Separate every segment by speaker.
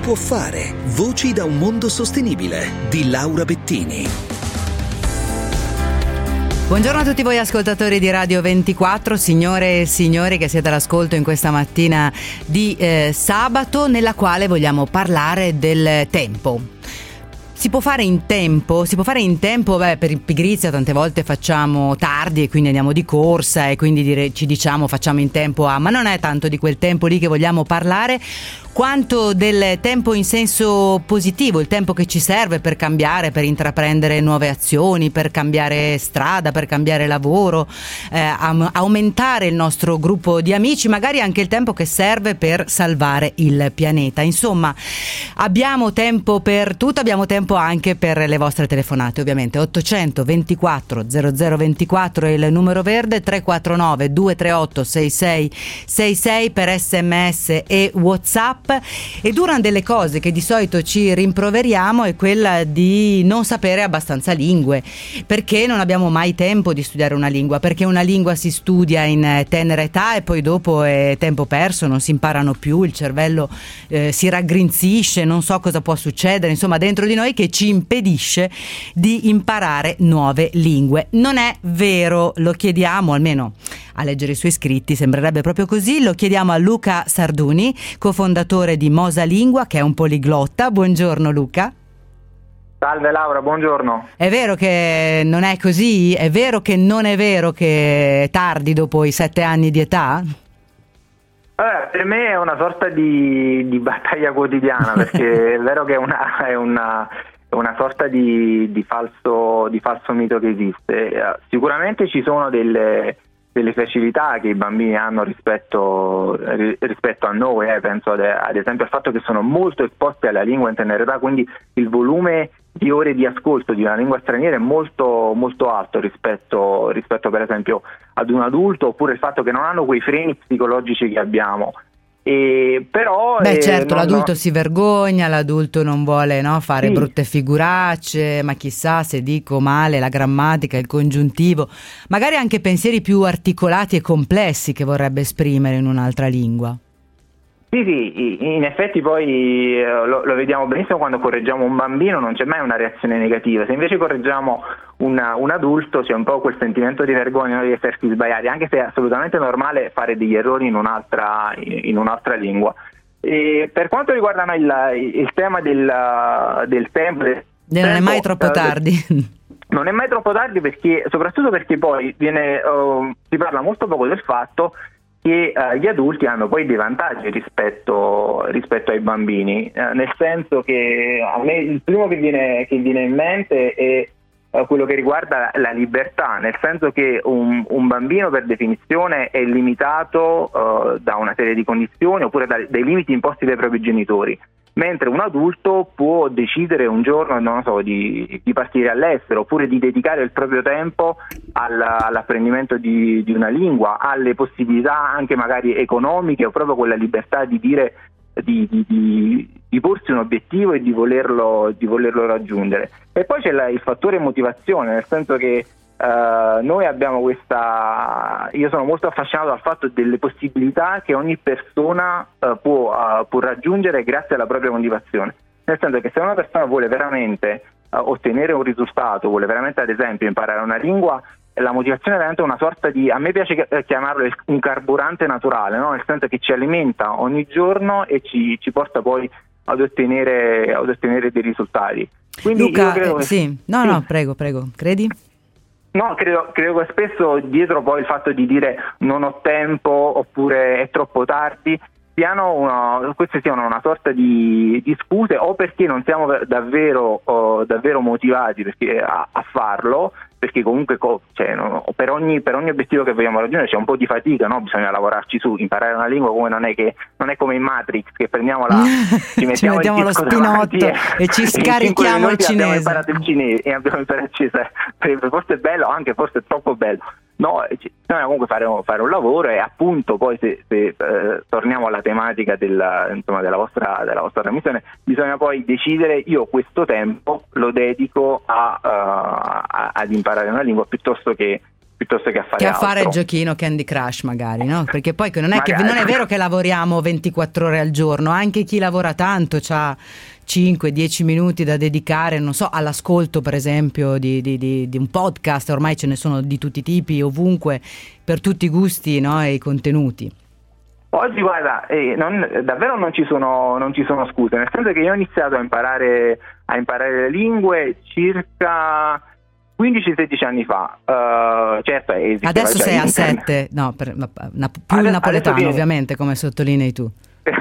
Speaker 1: può fare. Voci da un mondo sostenibile di Laura Bettini.
Speaker 2: Buongiorno a tutti voi ascoltatori di Radio 24, signore e signori che siete all'ascolto in questa mattina di sabato, nella quale vogliamo parlare del tempo. Si può fare in tempo? Per pigrizia tante volte facciamo tardi e quindi andiamo di corsa e quindi ci diciamo facciamo in tempo ma non è tanto di quel tempo lì che vogliamo parlare, quanto del tempo in senso positivo, il tempo che ci serve per cambiare, per intraprendere nuove azioni, per cambiare strada, per cambiare lavoro, aumentare il nostro gruppo di amici, magari anche il tempo che serve per salvare il pianeta. Insomma, abbiamo tempo per tutto, abbiamo tempo anche per le vostre telefonate, ovviamente. 824 0024 è il numero verde, 349 238 6666 per SMS e WhatsApp. Ed una delle cose che di solito ci rimproveriamo è quella di non sapere abbastanza lingue, perché non abbiamo mai tempo di studiare una lingua, perché una lingua si studia in tenera età e poi dopo è tempo perso, non si imparano più, il cervello si raggrinzisce, non so cosa può succedere, insomma dentro di noi, che ci impedisce di imparare nuove lingue. Non è vero, lo chiediamo, almeno a leggere i suoi scritti sembrerebbe proprio così, lo chiediamo a Luca Sarduni, cofondatore di Mosalingua, che è un poliglotta. Buongiorno Luca.
Speaker 3: Salve Laura, buongiorno.
Speaker 2: È vero che non è così? È vero che non è vero che è tardi dopo i 7 anni di età?
Speaker 3: Per me è una sorta di battaglia quotidiana, perché è vero che è una sorta di falso mito che esiste. Sicuramente ci sono delle facilità che i bambini hanno rispetto a noi, penso ad esempio al fatto che sono molto esposti alla lingua in tenera età, quindi il volume di ore di ascolto di una lingua straniera è molto, molto alto rispetto per esempio ad un adulto, oppure il fatto che non hanno quei freni psicologici che abbiamo. Però
Speaker 2: certo, l'adulto si vergogna, l'adulto non vuole fare brutte figuracce, ma chissà se dico male la grammatica, il congiuntivo, magari anche pensieri più articolati e complessi che vorrebbe esprimere in un'altra lingua.
Speaker 3: Sì, in effetti poi lo vediamo benissimo quando correggiamo un bambino, non c'è mai una reazione negativa. Se invece correggiamo un adulto c'è un po' quel sentimento di vergogna di essersi sbagliati, anche se è assolutamente normale fare degli errori in un'altra lingua. E per quanto riguarda il tema del tempo,
Speaker 2: non è mai troppo tardi.
Speaker 3: Non è mai troppo tardi, soprattutto perché poi si parla molto poco del fatto che gli adulti hanno poi dei vantaggi rispetto ai bambini, nel senso che a me il primo che viene in mente è quello che riguarda la libertà, nel senso che un bambino per definizione è limitato da una serie di condizioni oppure dai limiti imposti dai propri genitori, mentre un adulto può decidere un giorno, non so, di partire all'estero, oppure di dedicare il proprio tempo all'apprendimento di una lingua, alle possibilità anche magari economiche, o proprio quella libertà di dire di porsi un obiettivo e di volerlo raggiungere. E poi c'è il fattore motivazione, nel senso che noi abbiamo io sono molto affascinato dal fatto delle possibilità che ogni persona può raggiungere grazie alla propria motivazione, nel senso che se una persona vuole veramente ottenere un risultato, vuole veramente ad esempio imparare una lingua, la motivazione è veramente una sorta a me piace chiamarlo un carburante naturale, no? Nel senso che ci alimenta ogni giorno e ci porta poi ad ottenere dei risultati. Quindi
Speaker 2: Luca,
Speaker 3: io credo che
Speaker 2: no, prego, credi?
Speaker 3: No, credo che spesso dietro poi il fatto di dire non ho tempo oppure è troppo tardi queste siano una sorta di scuse, o perché non siamo davvero motivati a farlo, perché comunque per ogni obiettivo che vogliamo raggiungere c'è un po' di fatica, no? Bisogna lavorarci su, imparare una lingua come non è come in Matrix che prendiamo ci mettiamo
Speaker 2: lo spinotto e ci scarichiamo il cinese.
Speaker 3: Abbiamo imparato il cinese e abbiamo imparato il cinese, forse è bello, anche forse è troppo bello. No, bisogna comunque fare un lavoro, e appunto poi se torniamo alla tematica della vostra trasmissione, bisogna poi decidere: io questo tempo lo dedico ad imparare una lingua piuttosto che piuttosto che a fare altro.
Speaker 2: il giochino Candy Crush magari, no? Perché poi non è
Speaker 3: Magari.
Speaker 2: vero che lavoriamo 24 ore al giorno, anche chi lavora tanto c'ha 5-10 minuti da dedicare, non so, all'ascolto per esempio di un podcast. Ormai ce ne sono di tutti i tipi, ovunque, per tutti i gusti, no? E i contenuti.
Speaker 3: Oggi guarda, davvero non ci sono scuse, nel senso che io ho iniziato a imparare le lingue circa 15-16 anni fa. Certo,
Speaker 2: Adesso sei a 7, no, più il napoletano ovviamente, come sottolinei tu.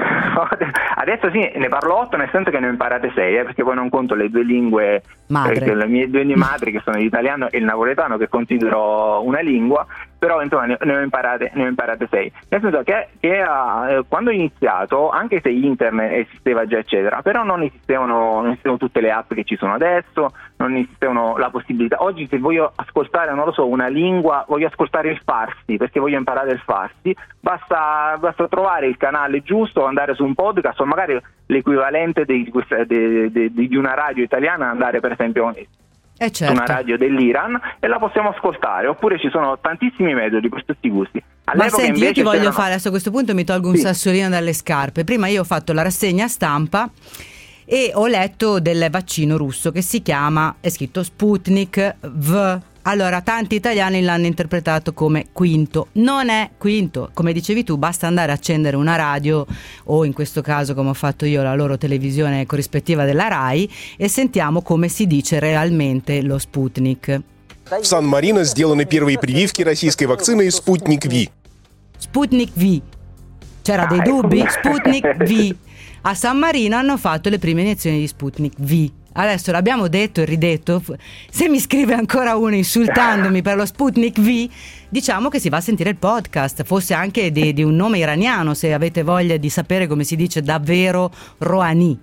Speaker 3: Adesso sì, ne parlo 8, nel senso che ne ho imparate 6, perché poi non conto le due lingue
Speaker 2: madre.
Speaker 3: Le mie due madri, che sono l'italiano e il napoletano, che considero una lingua, però insomma ne ho imparate 6. Nel senso che quando ho iniziato, anche se internet esisteva già eccetera, però non esistevano tutte le app che ci sono adesso, non esistevano la possibilità. Oggi se voglio ascoltare, non lo so, una lingua, voglio ascoltare il farsi, perché voglio imparare il farsi, basta trovare il canale giusto, andare su un podcast o magari l'equivalente di una radio italiana, andare per esempio
Speaker 2: certo,
Speaker 3: su una radio dell'Iran e la possiamo ascoltare, oppure ci sono tantissimi metodi per tutti i gusti.
Speaker 2: Ma senti, io ti voglio fare, adesso a questo punto mi tolgo un sassolino dalle scarpe. Prima io ho fatto la rassegna stampa e ho letto del vaccino russo che si chiama, è scritto Sputnik V. Allora, tanti italiani l'hanno interpretato come quinto. Non è quinto, come dicevi tu, basta andare a accendere una radio o in questo caso, come ho fatto io, la loro televisione corrispettiva della Rai, e sentiamo come si dice realmente lo Sputnik.
Speaker 4: В Сан-Марино сделаны первые прививки российской вакциной «Спутник Ви».
Speaker 2: Sputnik V. C'era dei dubbi? Sputnik V. A San Marino hanno fatto le prime iniezioni di Sputnik V. Adesso l'abbiamo detto e ridetto. Se mi scrive ancora uno insultandomi per lo Sputnik V, diciamo che si va a sentire il podcast, fosse anche di un nome iraniano, se avete voglia di sapere come si dice davvero Rouhani.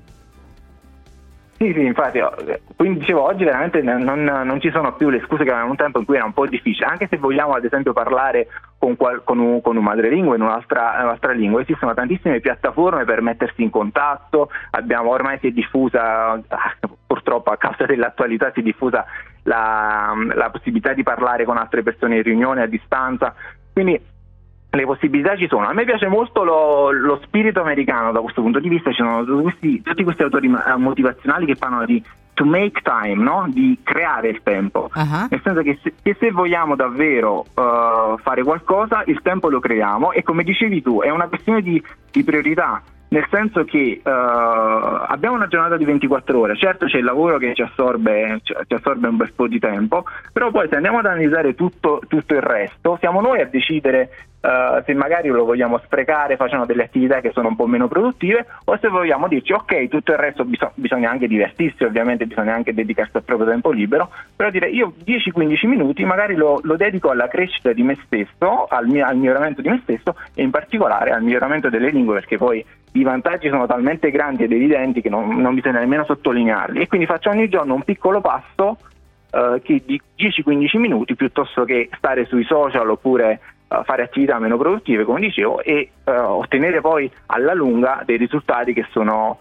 Speaker 3: Sì, infatti, quindi dicevo, oggi veramente non ci sono più le scuse che avevamo un tempo in cui era un po' difficile, anche se vogliamo ad esempio parlare con un madrelingua in un'altra lingua. Esistono tantissime piattaforme per mettersi in contatto, ormai si è diffusa, purtroppo a causa dell'attualità, si è diffusa la possibilità di parlare con altre persone in riunione a distanza, quindi le possibilità ci sono. A me piace molto lo spirito americano da questo punto di vista. Ci sono tutti questi autori motivazionali che parlano di to make time, no? Di creare il tempo.
Speaker 2: Uh-huh.
Speaker 3: Nel senso che se vogliamo davvero fare qualcosa, il tempo lo creiamo, e come dicevi tu è una questione di priorità. Nel senso che abbiamo una giornata di 24 ore, certo c'è il lavoro che ci assorbe un bel po' di tempo, però poi se andiamo ad analizzare tutto il resto, siamo noi a decidere se magari lo vogliamo sprecare facendo delle attività che sono un po' meno produttive, o se vogliamo dirci ok, tutto il resto bisogna anche divertirsi, ovviamente bisogna anche dedicarsi al proprio tempo libero, però dire io 10-15 minuti magari lo dedico alla crescita di me stesso, al miglioramento di me stesso, e in particolare al miglioramento delle lingue, perché poi i vantaggi sono talmente grandi ed evidenti che non bisogna nemmeno sottolinearli, e quindi faccio ogni giorno un piccolo passo che di 10-15 minuti, piuttosto che stare sui social oppure fare attività meno produttive, come dicevo, e ottenere poi alla lunga dei risultati che sono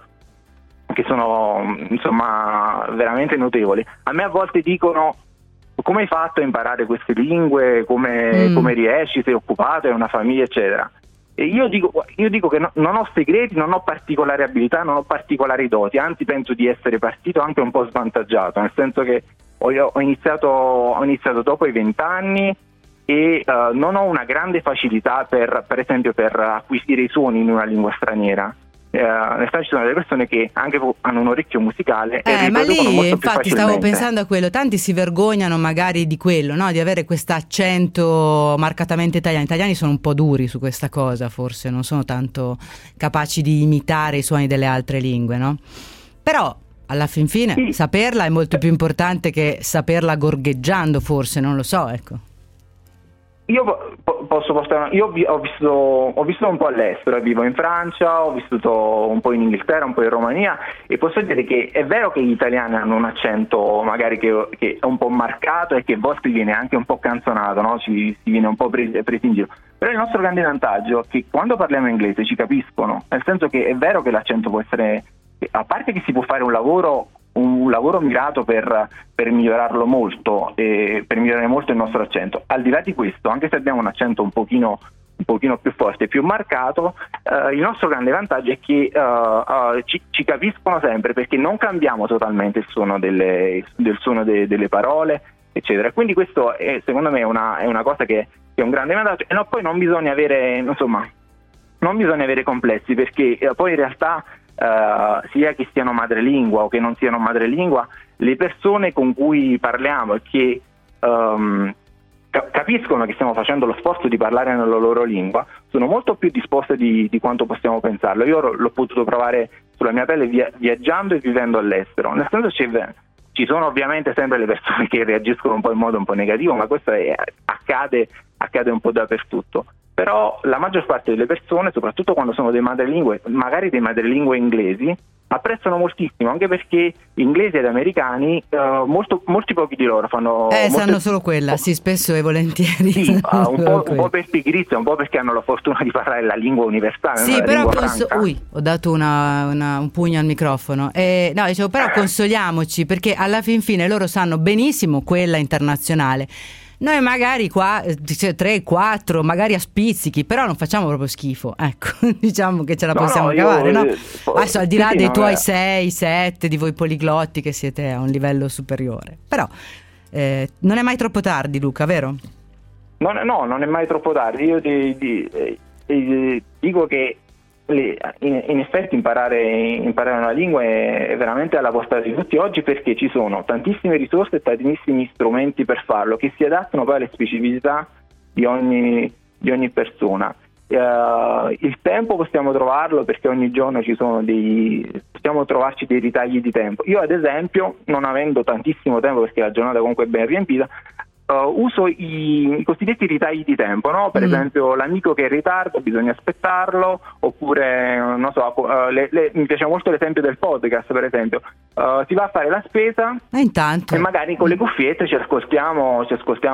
Speaker 3: insomma veramente notevoli. A me a volte dicono: come hai fatto a imparare queste lingue, come riesci, sei occupato, hai una famiglia eccetera. E io dico che non ho segreti, non ho particolari abilità, non ho particolari doti, anzi penso di essere partito anche un po' svantaggiato, nel senso che ho iniziato dopo i 20 anni e non ho una grande facilità per esempio per acquisire i suoni in una lingua straniera. Nel senso, ci sono delle persone che anche hanno un orecchio musicale e
Speaker 2: ma
Speaker 3: riproducono
Speaker 2: lì
Speaker 3: molto più
Speaker 2: infatti
Speaker 3: facilmente.
Speaker 2: stavo pensando a quello, tanti si vergognano magari di quello, no? Di avere questo accento marcatamente italiano. Gli italiani sono un po' duri su questa cosa, forse non sono tanto capaci di imitare i suoni delle altre lingue, no? Però alla fin fine
Speaker 3: sì,
Speaker 2: saperla è molto più importante che saperla gorgheggiando, forse, non lo so, ecco.
Speaker 3: Io posso postare, io ho vissuto un po' all'estero, vivo in Francia, ho vissuto un po' in Inghilterra, un po' in Romania, e posso dire che è vero che gli italiani hanno un accento magari che è un po' marcato e che a volte viene anche un po' canzonato, no? Si viene un po' presi in giro, però il nostro grande vantaggio è che quando parliamo inglese ci capiscono, nel senso che è vero che l'accento può essere, a parte che si può fare un lavoro un lavoro mirato per migliorarlo molto, per migliorare molto il nostro accento. Al di là di questo, anche se abbiamo un accento un pochino più forte, più marcato, il nostro grande vantaggio è che ci capiscono sempre, perché non cambiamo totalmente il suono del suono delle parole, eccetera. Quindi questo è, secondo me, è una cosa che è un grande vantaggio. E poi non bisogna avere complessi, perché poi in realtà sia che siano madrelingua o che non siano madrelingua, le persone con cui parliamo e che capiscono che stiamo facendo lo sforzo di parlare nella loro lingua, sono molto più disposte di quanto possiamo pensarlo. Io l'ho potuto provare sulla mia pelle viaggiando e vivendo all'estero. Nel senso, ci sono ovviamente sempre le persone che reagiscono un po' in modo un po' negativo, ma questo accade un po' dappertutto. Però la maggior parte delle persone, soprattutto quando sono dei madrelingue, magari dei madrelingue inglesi, apprezzano moltissimo, anche perché inglesi ed americani, molti pochi di loro fanno...
Speaker 2: sanno solo quella, sì, spesso e volentieri.
Speaker 3: Sì, un po' per pigrizia, un po' perché hanno la fortuna di parlare la lingua universale.
Speaker 2: Sì, però ho dato un pugno al microfono. No, dicevo, però consoliamoci, perché alla fin fine loro sanno benissimo quella internazionale. Noi magari qua 3, 4, magari a spizzichi, però non facciamo proprio schifo, ecco, diciamo che ce la possiamo cavare, no? Adesso al di là dei tuoi 6, 7, di voi poliglotti che siete a un livello superiore, però non è mai troppo tardi, Luca, vero?
Speaker 3: No, non è mai troppo tardi. Io dico che in effetti imparare una lingua è veramente alla portata di tutti oggi, perché ci sono tantissime risorse e tantissimi strumenti per farlo, che si adattano poi alle specificità di ogni persona. Il tempo possiamo trovarlo, perché ogni giorno possiamo trovarci dei ritagli di tempo. Io ad esempio, non avendo tantissimo tempo, perché la giornata comunque è ben riempita, uso i cosiddetti ritagli di tempo, no? Per esempio, l'amico che è in ritardo, bisogna aspettarlo, oppure non so, mi piace molto l'esempio del podcast, per esempio. Si va a fare la spesa
Speaker 2: intanto,
Speaker 3: e magari con le cuffiette ci ascoltiamo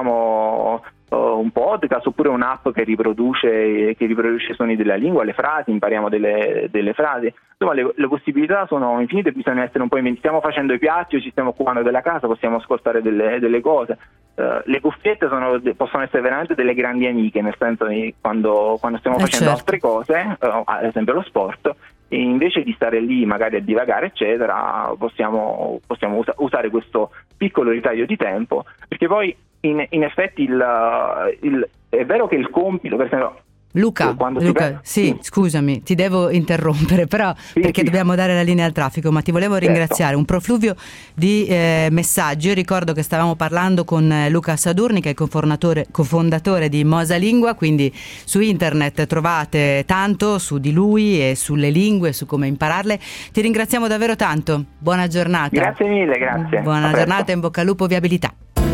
Speaker 3: un podcast, oppure un'app che riproduce i suoni della lingua, le frasi, impariamo delle frasi. Insomma, le possibilità sono infinite, bisogna essere un po' inventivi. Stiamo facendo i piatti o ci stiamo occupando della casa, possiamo ascoltare delle cose. Le cuffiette possono essere veramente delle grandi amiche, nel senso che quando stiamo facendo altre cose, ad esempio lo sport, e invece di stare lì magari a divagare eccetera, possiamo usare questo piccolo ritaglio di tempo, perché poi in effetti è vero che il compito, per esempio,
Speaker 2: Luca, sì, scusami, ti devo interrompere, però perché dobbiamo dare la linea al traffico, ma ti volevo ringraziare. Un profluvio di messaggi. Io ricordo che stavamo parlando con Luca Sadurni, che è cofondatore di Mosalingua, quindi su internet trovate tanto su di lui e sulle lingue, su come impararle. Ti ringraziamo davvero tanto, buona giornata.
Speaker 3: Grazie mille, grazie.
Speaker 2: Buona giornata, in bocca al lupo, viabilità.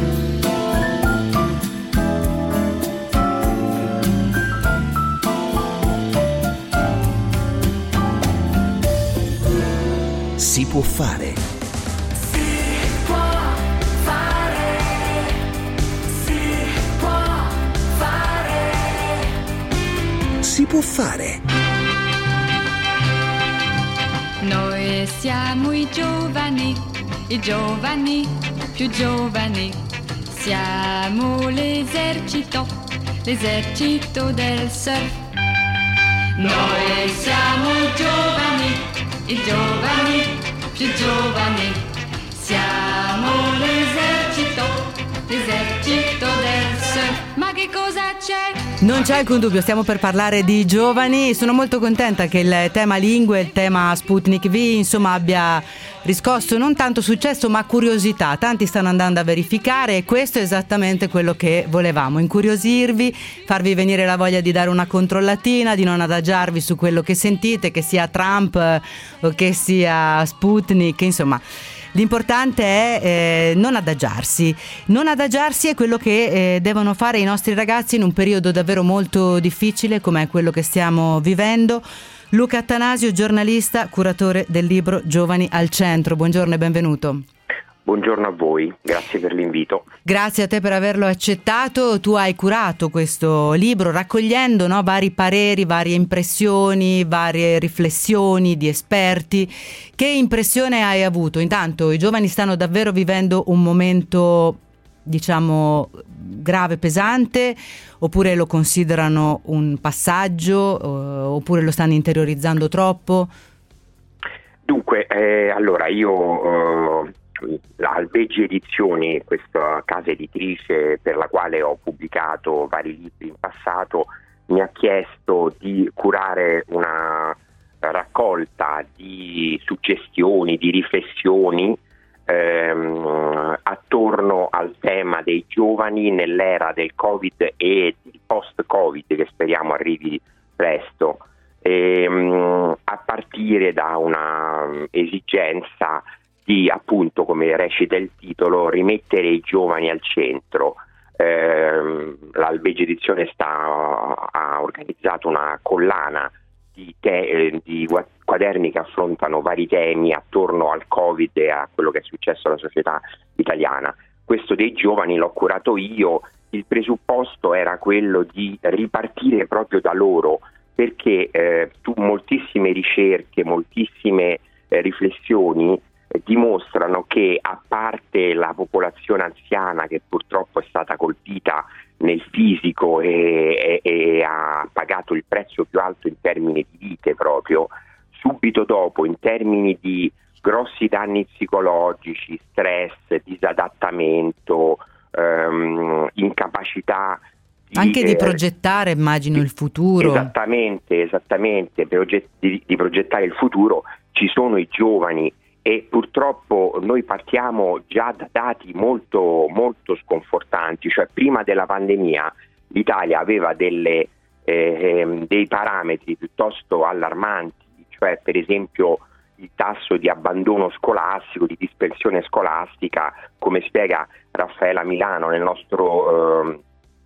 Speaker 1: Si può fare.
Speaker 5: Si può fare. Si può fare.
Speaker 1: Si può fare.
Speaker 6: Noi siamo i giovani più giovani. Siamo l'esercito del surf. Noi siamo i giovani più giovani, siamo l'esercito del surf. Ma che cosa c'è?
Speaker 2: Non c'è alcun dubbio, stiamo per parlare di giovani. Sono molto contenta che il tema lingue, il tema Sputnik V, insomma, abbia riscosso non tanto successo ma curiosità. Tanti stanno andando a verificare, e questo è esattamente quello che volevamo: incuriosirvi, farvi venire la voglia di dare una controllatina, di non adagiarvi su quello che sentite, che sia Trump o che sia Sputnik, insomma. L'importante è non adagiarsi. Non adagiarsi è quello che devono fare i nostri ragazzi in un periodo davvero molto difficile come è quello che stiamo vivendo. Luca Attanasio, giornalista, curatore del libro Giovani al Centro. Buongiorno e benvenuto.
Speaker 7: Buongiorno a voi, grazie per l'invito.
Speaker 2: Grazie a te per averlo accettato. Tu hai curato questo libro raccogliendo, no, vari pareri, varie impressioni, varie riflessioni di esperti. Che impressione hai avuto? Intanto i giovani stanno davvero vivendo un momento, diciamo, grave, pesante, oppure lo considerano un passaggio, oppure lo stanno interiorizzando troppo?
Speaker 7: Dunque, allora io... Albeggi Edizioni, questa casa editrice per la quale ho pubblicato vari libri in passato, mi ha chiesto di curare una raccolta di suggestioni, di riflessioni attorno al tema dei giovani nell'era del Covid e del post-Covid, che speriamo arrivi presto, a partire da una esigenza di, appunto, come recita il titolo, rimettere i giovani al centro. L'Albeggi Edizione ha organizzato una collana di quaderni che affrontano vari temi attorno al Covid e a quello che è successo alla società italiana. Questo dei giovani l'ho curato io. Il presupposto era quello di ripartire proprio da loro, perché moltissime ricerche, moltissime riflessioni dimostrano che, a parte la popolazione anziana che purtroppo è stata colpita nel fisico e ha pagato il prezzo più alto in termini di vite, proprio subito dopo, in termini di grossi danni psicologici, stress, disadattamento, incapacità
Speaker 2: anche di progettare, immagino, il futuro.
Speaker 7: Esattamente, di progettare il futuro, ci sono i giovani. E purtroppo noi partiamo già da dati molto, molto sconfortanti. Cioè, prima della pandemia l'Italia aveva dei parametri piuttosto allarmanti, cioè per esempio il tasso di abbandono scolastico, di dispersione scolastica, come spiega Raffaella Milano, nel nostro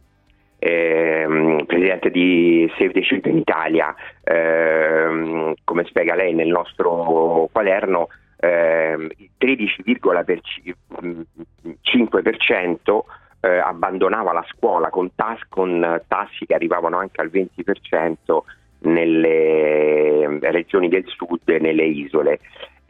Speaker 7: presidente di Save the Children Italia, come spiega lei nel nostro quaderno, il 13,5% abbandonava la scuola con tassi che arrivavano anche al 20% nelle regioni del sud e nelle isole.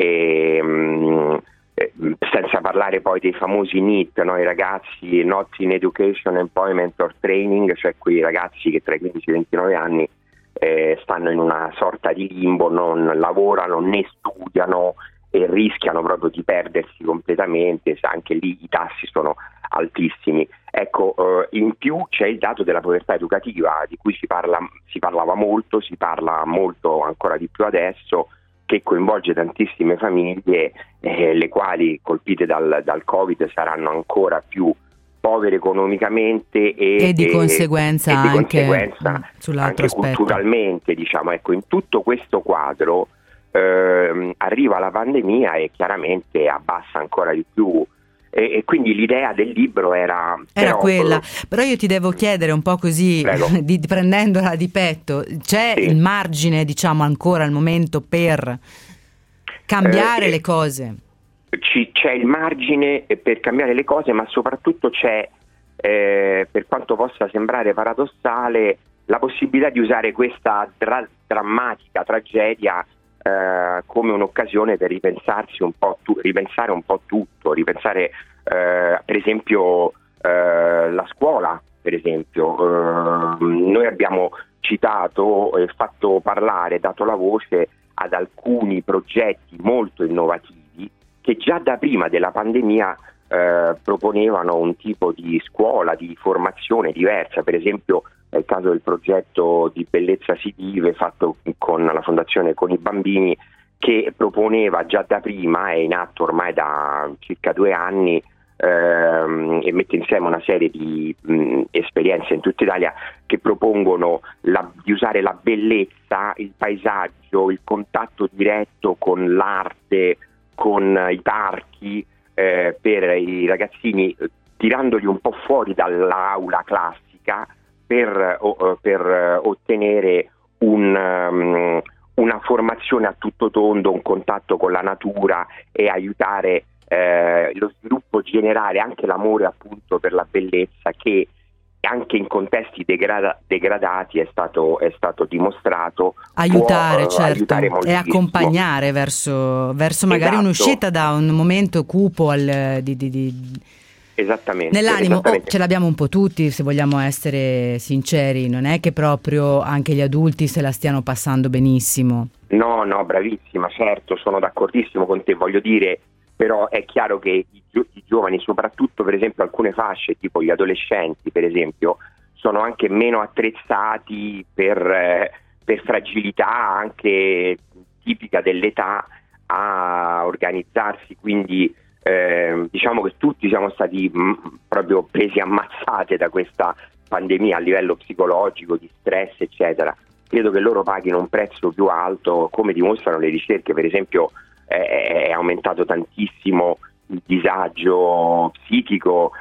Speaker 7: Senza parlare poi dei famosi NEET, no? I ragazzi Not in Education, Employment or Training, cioè quei ragazzi che tra i 15 e i 29 anni stanno in una sorta di limbo, non lavorano né studiano e rischiano proprio di perdersi completamente. Anche lì i tassi sono altissimi. Ecco, in più c'è il dato della povertà educativa, di cui si parlava molto, si parla molto ancora di più adesso, che coinvolge tantissime famiglie, le quali colpite dal Covid saranno ancora più povere economicamente e di conseguenza
Speaker 2: anche
Speaker 7: culturalmente, diciamo. Ecco, in tutto questo quadro arriva la pandemia e chiaramente abbassa ancora di più, e quindi l'idea del libro era
Speaker 2: quella. Però io ti devo chiedere un po' così, prendendola di petto, c'è il margine, diciamo, ancora al momento per cambiare le cose?
Speaker 7: C'è il margine per cambiare le cose, ma soprattutto c'è, per quanto possa sembrare paradossale, la possibilità di usare questa drammatica tragedia come un'occasione per ripensare un po' tutto, ripensare per esempio la scuola, per esempio. Noi abbiamo citato e fatto parlare, dato la voce ad alcuni progetti molto innovativi che già da prima della pandemia proponevano un tipo di scuola, di formazione diversa. Per esempio è il caso del progetto di Bellezza si vive, fatto con la Fondazione Con i Bambini, che proponeva già da prima, è in atto ormai da circa 2 anni, e mette insieme una serie di esperienze in tutta Italia che propongono di usare la bellezza, il paesaggio, il contatto diretto con l'arte, con i parchi, per i ragazzini, tirandoli un po' fuori dall'aula classica per ottenere una formazione a tutto tondo, un contatto con la natura e aiutare lo sviluppo generale, anche l'amore appunto per la bellezza, che anche in contesti degradati è stato dimostrato
Speaker 2: aiutare,
Speaker 7: può,
Speaker 2: certo,
Speaker 7: aiutare
Speaker 2: e
Speaker 7: moltissimo.
Speaker 2: accompagnare verso magari
Speaker 7: Esatto.
Speaker 2: un'uscita da un momento cupo
Speaker 7: Esattamente.
Speaker 2: nell'animo.
Speaker 7: Esattamente.
Speaker 2: Ce l'abbiamo un po' tutti, se vogliamo essere sinceri, non è che proprio anche gli adulti se la stiano passando benissimo.
Speaker 7: No, bravissima, certo, sono d'accordissimo con te, voglio dire, però è chiaro che i giovani, soprattutto per esempio alcune fasce, tipo gli adolescenti per esempio, sono anche meno attrezzati per fragilità anche tipica dell'età a organizzarsi, quindi diciamo che tutti siamo stati proprio presi ammazzate da questa pandemia a livello psicologico, di stress eccetera. Credo che loro paghino un prezzo più alto, come dimostrano le ricerche. Per esempio è aumentato tantissimo il disagio psichico,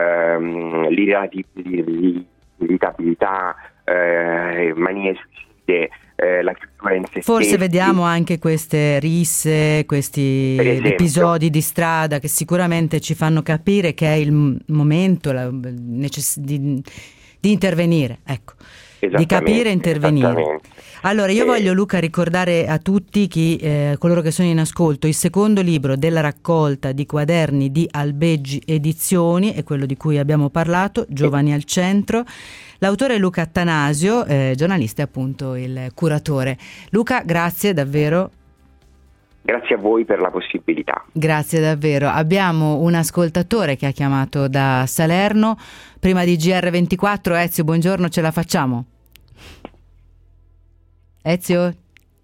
Speaker 7: l'irritabilità, manie suicide, la chiusura in se
Speaker 2: Forse
Speaker 7: stessi.
Speaker 2: vediamo anche queste risse, questi
Speaker 7: Per esempio.
Speaker 2: episodi di strada che sicuramente ci fanno capire che è il momento di intervenire, ecco. Di capire e intervenire.
Speaker 7: Esattamente.
Speaker 2: Allora io voglio, Luca, ricordare a tutti coloro che sono in ascolto il secondo libro della raccolta di quaderni di Albeggi Edizioni, è quello di cui abbiamo parlato, Giovani al centro. L'autore è Luca Attanasio, giornalista e appunto il curatore. Luca, grazie davvero.
Speaker 7: Grazie a voi per la possibilità.
Speaker 2: Grazie davvero. Abbiamo un ascoltatore che ha chiamato da Salerno. Prima di GR24, Ezio, buongiorno, ce la facciamo? Ezio?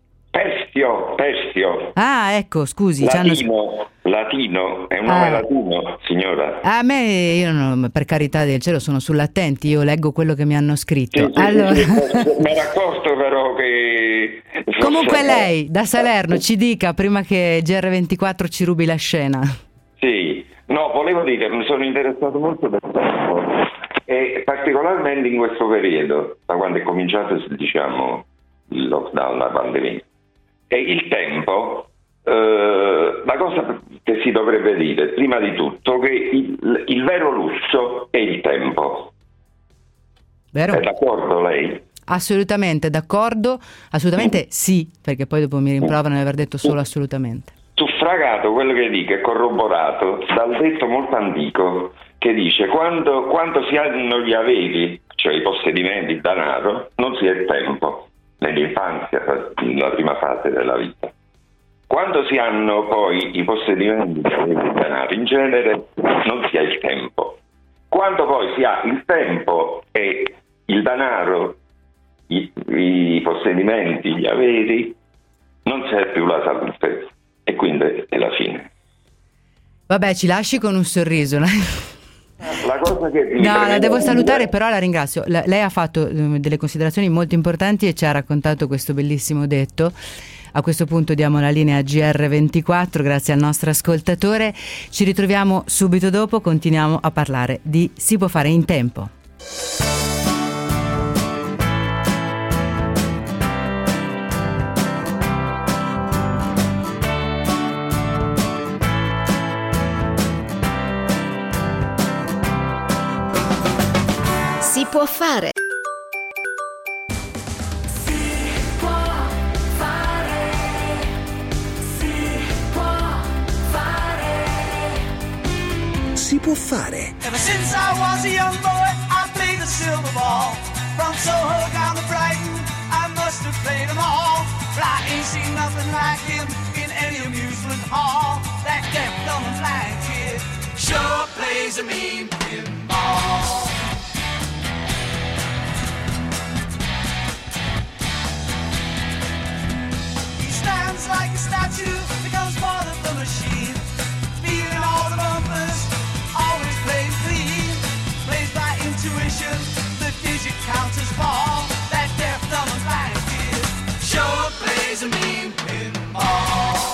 Speaker 8: Pestio.
Speaker 2: Ah, ecco, scusi.
Speaker 8: Latino, è un nome latino, signora.
Speaker 2: A me, io non, per carità del cielo, sono sull'attenti, io leggo quello che mi hanno scritto.
Speaker 8: Sì,
Speaker 2: allora...
Speaker 8: mi era accorto però che...
Speaker 2: Comunque lei, da Salerno, ci dica, prima che GR24 ci rubi la scena.
Speaker 8: Sì, no, volevo dire, mi sono interessato molto del tempo, e particolarmente in questo periodo, da quando è cominciato, diciamo, il lockdown, la pandemia. E il tempo... la cosa che si dovrebbe dire prima di tutto che il vero lusso è il tempo.
Speaker 2: Vero?
Speaker 8: È d'accordo lei?
Speaker 2: Assolutamente d'accordo, assolutamente sì, perché poi dopo mi rimproverano di aver detto solo assolutamente.
Speaker 8: Suffragato quello che dico è corroborato dal detto molto antico che dice quando si hanno gli averi, cioè i possedimenti, il denaro, non si ha il tempo, nell'infanzia, nella prima fase della vita. Quando si hanno poi i possedimenti del denaro, in genere non si ha il tempo. Quando poi si ha il tempo e il denaro, i possedimenti, gli averi, non c'è più la salute e quindi è la fine.
Speaker 2: Vabbè, ci lasci con un sorriso.
Speaker 8: La cosa che
Speaker 2: no, la devo salutare, però la ringrazio. Lei ha fatto delle considerazioni molto importanti e ci ha raccontato questo bellissimo detto. A questo punto diamo la linea a GR24, grazie al nostro ascoltatore. Ci ritroviamo subito dopo, continuiamo a parlare di Si può fare in tempo.
Speaker 9: Si può fare.
Speaker 1: Si può fare.
Speaker 5: Ever since I was a young boy, I played the silver ball. From Soho down to Brighton, I must have played them all. But I ain't seen nothing like him in any amusement hall. That deaf, dumb and blind kid sure plays a mean pinball. He stands like a statue, becomes part of the machine, feeling all the bumpers. Always plays clean, plays by intuition, the digit counters fall. That deaf, dumb and blind kid sure plays a mean pinball.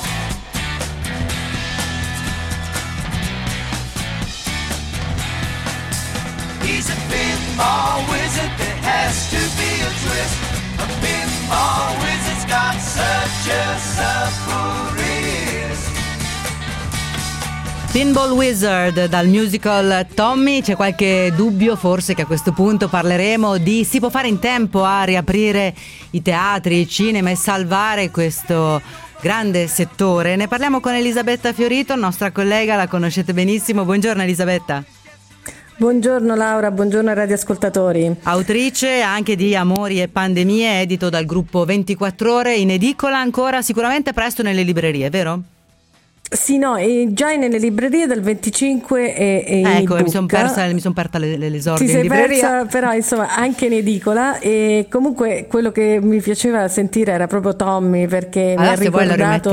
Speaker 5: He's a pinball wizard, there has to be a twist. A pinball wizard's got such a supple wrist.
Speaker 2: Pinball Wizard dal musical Tommy. C'è qualche dubbio forse che a questo punto parleremo di si può fare in tempo a riaprire i teatri, i cinema e salvare questo grande settore? Ne parliamo con Elisabetta Fiorito, nostra collega, la conoscete benissimo. Buongiorno Elisabetta.
Speaker 10: Buongiorno Laura, buongiorno ai radioascoltatori.
Speaker 2: Autrice anche di Amori e Pandemie, edito dal gruppo 24 Ore, in edicola ancora, sicuramente presto nelle librerie, vero?
Speaker 10: Sì, no, già nelle librerie dal 25 e in
Speaker 2: ecco,
Speaker 10: ebook.
Speaker 2: mi son persa l'esordio
Speaker 10: Ti
Speaker 2: in
Speaker 10: sei
Speaker 2: libreria.
Speaker 10: persa, però insomma anche in edicola. E comunque quello che mi piaceva sentire era proprio Tommy, perché mi ha ricordato,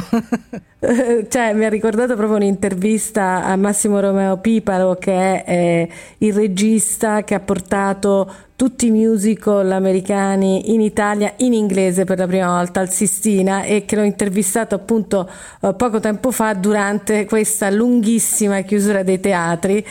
Speaker 10: mi ha ricordato proprio un'intervista a Massimo Romeo Piparo, che è il regista che ha portato tutti i musical americani in Italia in inglese per la prima volta al Sistina, e che l'ho intervistato appunto poco tempo fa durante questa lunghissima chiusura dei teatri,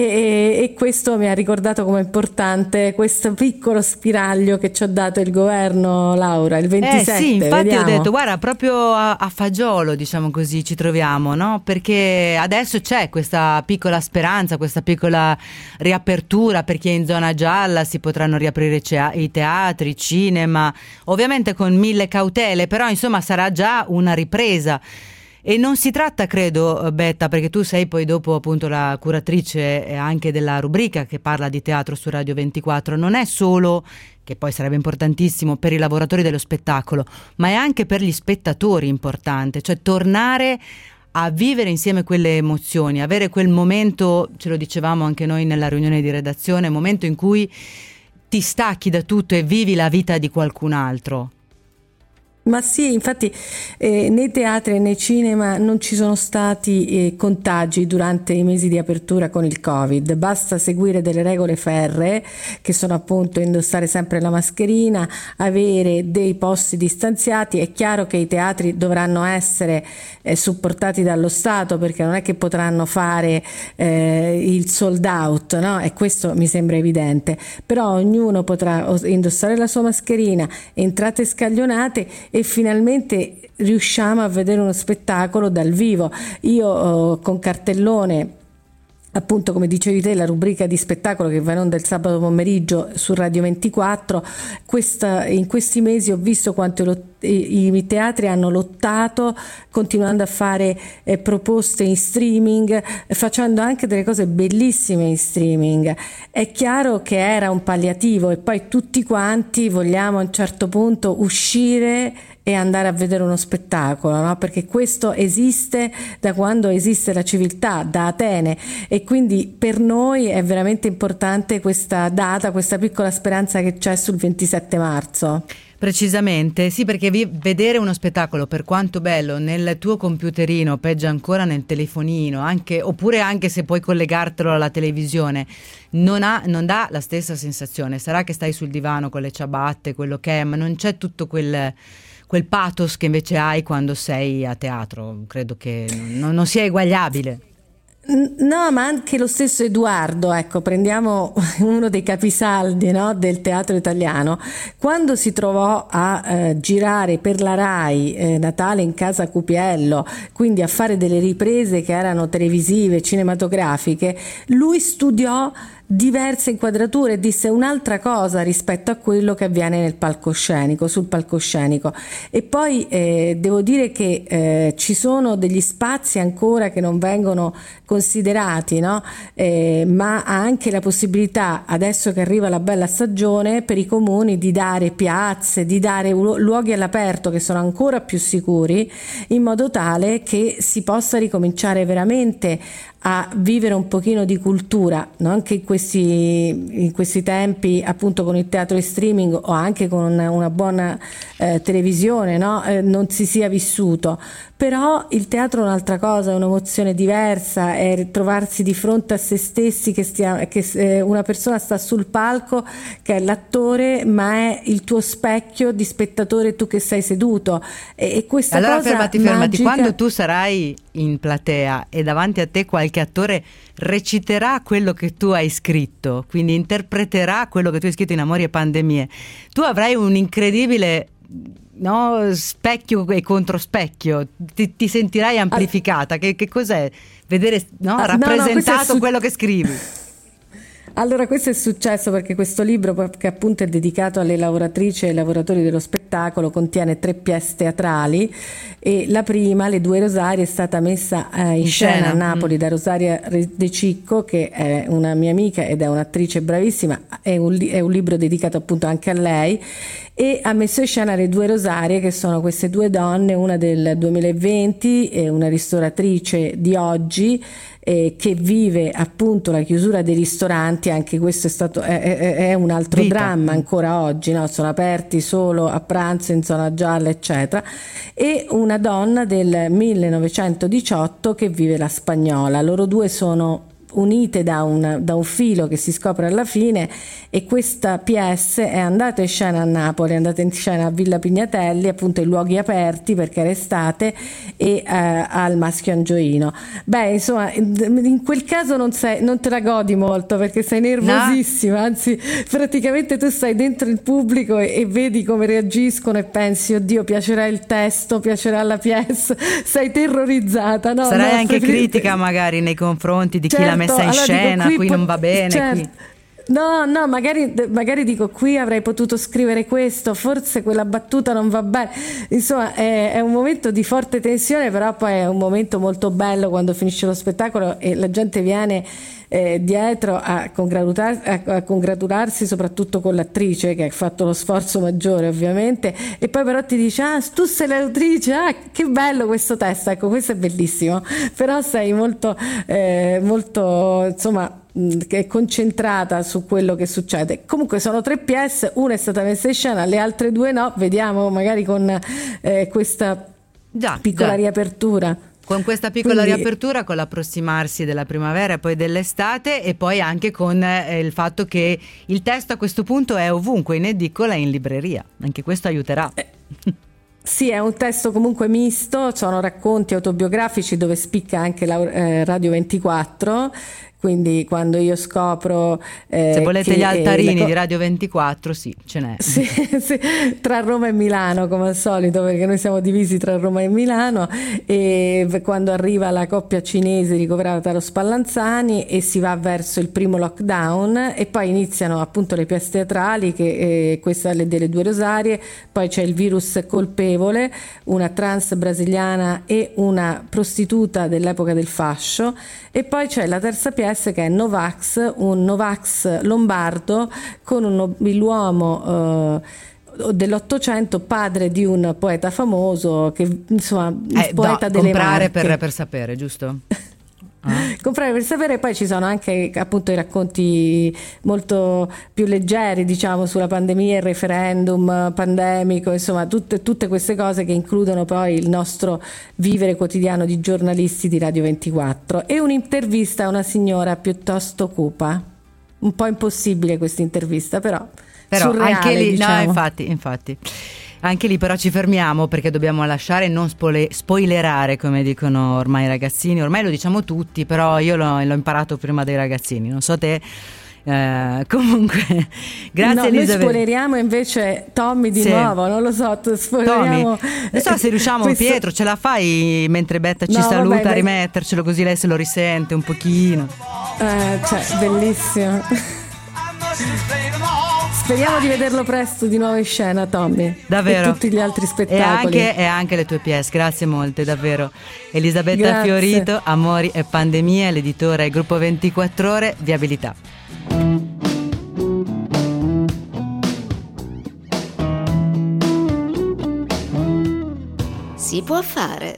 Speaker 10: e questo mi ha ricordato come importante questo piccolo spiraglio che ci ha dato il governo, Laura, il 27.
Speaker 2: Sì, infatti
Speaker 10: vediamo.
Speaker 2: Ho detto guarda, proprio a fagiolo, diciamo così, ci troviamo, no? Perché adesso c'è questa piccola speranza, questa piccola riapertura per chi è in zona gialla, si potranno riaprire i teatri, cinema, ovviamente con 1000 cautele, però insomma sarà già una ripresa. E non si tratta, credo, Betta, perché tu sei poi dopo appunto la curatrice anche della rubrica che parla di teatro su Radio 24, non è solo, che poi sarebbe importantissimo per i lavoratori dello spettacolo, ma è anche per gli spettatori importante, cioè tornare a vivere insieme quelle emozioni, avere quel momento, ce lo dicevamo anche noi nella riunione di redazione, momento in cui ti stacchi da tutto e vivi la vita di qualcun altro.
Speaker 10: Ma sì, infatti nei teatri e nei cinema non ci sono stati contagi durante i mesi di apertura con il Covid, basta seguire delle regole ferree, che sono appunto indossare sempre la mascherina, avere dei posti distanziati. È chiaro che i teatri dovranno essere supportati dallo Stato, perché non è che potranno fare il sold out, no? E questo mi sembra evidente, però ognuno potrà indossare la sua mascherina, entrate scaglionate, e finalmente riusciamo a vedere uno spettacolo dal vivo. Io con cartellone, appunto come dicevi te, la rubrica di spettacolo che va in onda il sabato pomeriggio su Radio 24, in questi mesi ho visto quanto i teatri hanno lottato, continuando a fare proposte in streaming, facendo anche delle cose bellissime in streaming. È chiaro che era un palliativo, e poi tutti quanti vogliamo a un certo punto uscire e andare a vedere uno spettacolo, no? Perché questo esiste da quando esiste la civiltà, da Atene, e quindi per noi è veramente importante questa data, questa piccola speranza che c'è sul 27 marzo.
Speaker 2: Precisamente, sì, perché vedere uno spettacolo, per quanto bello, nel tuo computerino, peggio ancora nel telefonino, oppure anche se puoi collegartelo alla televisione, non dà la stessa sensazione. Sarà che stai sul divano con le ciabatte, quello che è, ma non c'è tutto quel pathos che invece hai quando sei a teatro. Credo che non sia eguagliabile.
Speaker 10: No, ma anche lo stesso Edoardo, ecco, prendiamo uno dei capisaldi, no, del teatro italiano, quando si trovò a girare per la Rai Natale in casa Cupiello, quindi a fare delle riprese che erano televisive, cinematografiche, lui studiò diverse inquadrature e disse un'altra cosa rispetto a quello che avviene sul palcoscenico. E poi devo dire che ci sono degli spazi ancora che non vengono considerati, no? Ma ha anche la possibilità, adesso che arriva la bella stagione, per i comuni di dare piazze, di dare luoghi all'aperto che sono ancora più sicuri, in modo tale che si possa ricominciare veramente a vivere un pochino di cultura, no? Anche in questi tempi, appunto, con il teatro in streaming o anche con una buona televisione, no? Non si sia vissuto. Però il teatro è un'altra cosa, è un'emozione diversa, è trovarsi di fronte a se stessi, che una persona sta sul palco, che è l'attore, ma è il tuo specchio di spettatore, tu che sei seduto. E questa
Speaker 2: allora
Speaker 10: cosa
Speaker 2: fermati,
Speaker 10: magica...
Speaker 2: quando tu sarai in platea e davanti a te qualche attore reciterà quello che tu hai scritto, quindi interpreterà quello che tu hai scritto in Amori e Pandemie, tu avrai un incredibile no, specchio e controspecchio, ti sentirai amplificata. Che cos'è? Vedere, no, rappresentato quello che scrivi.
Speaker 10: Allora, questo è successo perché questo libro, che appunto è dedicato alle lavoratrici e ai lavoratori dello spettacolo, contiene 3 pièce teatrali, e la prima, Le Due Rosarie, è stata messa in scena a Napoli da Rosaria De Cicco, che è una mia amica ed è un'attrice bravissima. È un libro dedicato appunto anche a lei, e ha messo in scena Le Due Rosarie, che sono queste 2 donne, una del 2020 e una ristoratrice di oggi, che vive appunto la chiusura dei ristoranti. Anche questo è un altro dramma ancora oggi, no? Sono aperti solo a pranzo in zona gialla, eccetera. E una donna del 1918 che vive la Spagnola. Loro due sono unite da un filo che si scopre alla fine, e questa pièce è andata in scena a Napoli, è andata in scena a Villa Pignatelli, appunto in luoghi aperti perché era estate, e al Maschio Angioino. Beh, insomma, in quel caso non te la godi molto perché sei nervosissima, anzi praticamente tu stai dentro il pubblico e vedi come reagiscono e pensi: oddio, piacerà il testo, piacerà la pièce, sei terrorizzata, no?
Speaker 2: Sarai anche critica magari nei confronti di chi l'ha messa in scena, dico, qui non va bene, certo. Qui.
Speaker 10: No, magari dico, qui avrei potuto scrivere questo, forse quella battuta non va bene. Insomma, è un momento di forte tensione, però poi è un momento molto bello quando finisce lo spettacolo e la gente viene dietro a congratularsi, soprattutto con l'attrice che ha fatto lo sforzo maggiore ovviamente, e poi però ti dice: ah, tu sei l'autrice, ah, che bello questo testo. Ecco, questo è bellissimo, però sei molto insomma, che è concentrata su quello che succede. Comunque sono 3 pièce, una è stata messa in scena, le altre 2 no. Vediamo magari con questa piccola riapertura.
Speaker 2: Con questa piccola riapertura, con l'approssimarsi della primavera e poi dell'estate, e poi anche con il fatto che il testo a questo punto è ovunque, in edicola e in libreria. Anche questo aiuterà.
Speaker 10: Sì, è un testo comunque misto, sono racconti autobiografici dove spicca anche Radio 24. Quindi quando io scopro
Speaker 2: se volete gli altarini di Radio 24, sì, ce n'è.
Speaker 10: Sì, tra Roma e Milano come al solito, perché noi siamo divisi tra Roma e Milano, e quando arriva la coppia cinese ricoverata allo Spallanzani e si va verso il primo lockdown, e poi iniziano appunto le pièce teatrali, che questa è delle Due Rosarie, poi c'è Il virus colpevole, una trans brasiliana e una prostituta dell'epoca del fascio, e poi c'è la terza pièce che è Novax, un Novax lombardo con un nobiluomo dell'Ottocento, padre di un poeta famoso, che insomma poeta delle
Speaker 2: comprare
Speaker 10: Marche.
Speaker 2: per sapere, giusto?
Speaker 10: Comprare per sapere. Poi ci sono anche appunto i racconti molto più leggeri, diciamo, sulla pandemia, il referendum pandemico, insomma tutte queste cose che includono poi il nostro vivere quotidiano di giornalisti di Radio 24, e un'intervista a una signora piuttosto cupa, un po' impossibile questa intervista, però surreale,
Speaker 2: anche lì,
Speaker 10: diciamo.
Speaker 2: No, infatti anche lì però ci fermiamo, perché dobbiamo lasciare, non spoilerare, come dicono ormai i ragazzini. Ormai lo diciamo tutti, però io l'ho imparato prima dei ragazzini, non so te. Comunque grazie,
Speaker 10: no,
Speaker 2: Elisabetta.
Speaker 10: Noi spoileriamo invece Tommy di nuovo, non lo so, spoileriamo
Speaker 2: Tommy. Non so se riusciamo, Pietro, ce la fai mentre Betta ci saluta, a rimettercelo così lei se lo risente un pochino.
Speaker 10: Bellissimo. Speriamo di vederlo presto di nuovo in scena, Tommy.
Speaker 2: Davvero.
Speaker 10: E tutti gli altri spettacoli.
Speaker 2: E anche le tue pièce, grazie molte, davvero. Elisabetta Fiorito, Amori e Pandemie, l'editore Gruppo 24 Ore, Viabilità.
Speaker 9: Si può fare.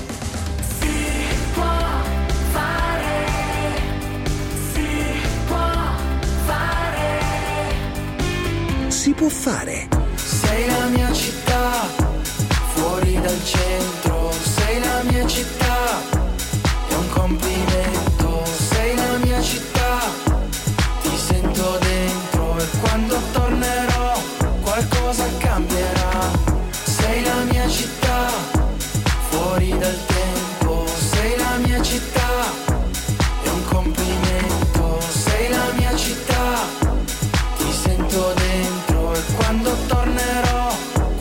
Speaker 1: Si può fare.
Speaker 5: Sei la mia città, fuori dal centro. Sei la mia città, è un complimento. Sei la mia città, ti sento dentro. E quando tornerò qualcosa cambierà. Sei la mia città, fuori dal tempo. Sei la mia città, è un complimento. Sei la mia città, ti sento dentro. E quando tornerò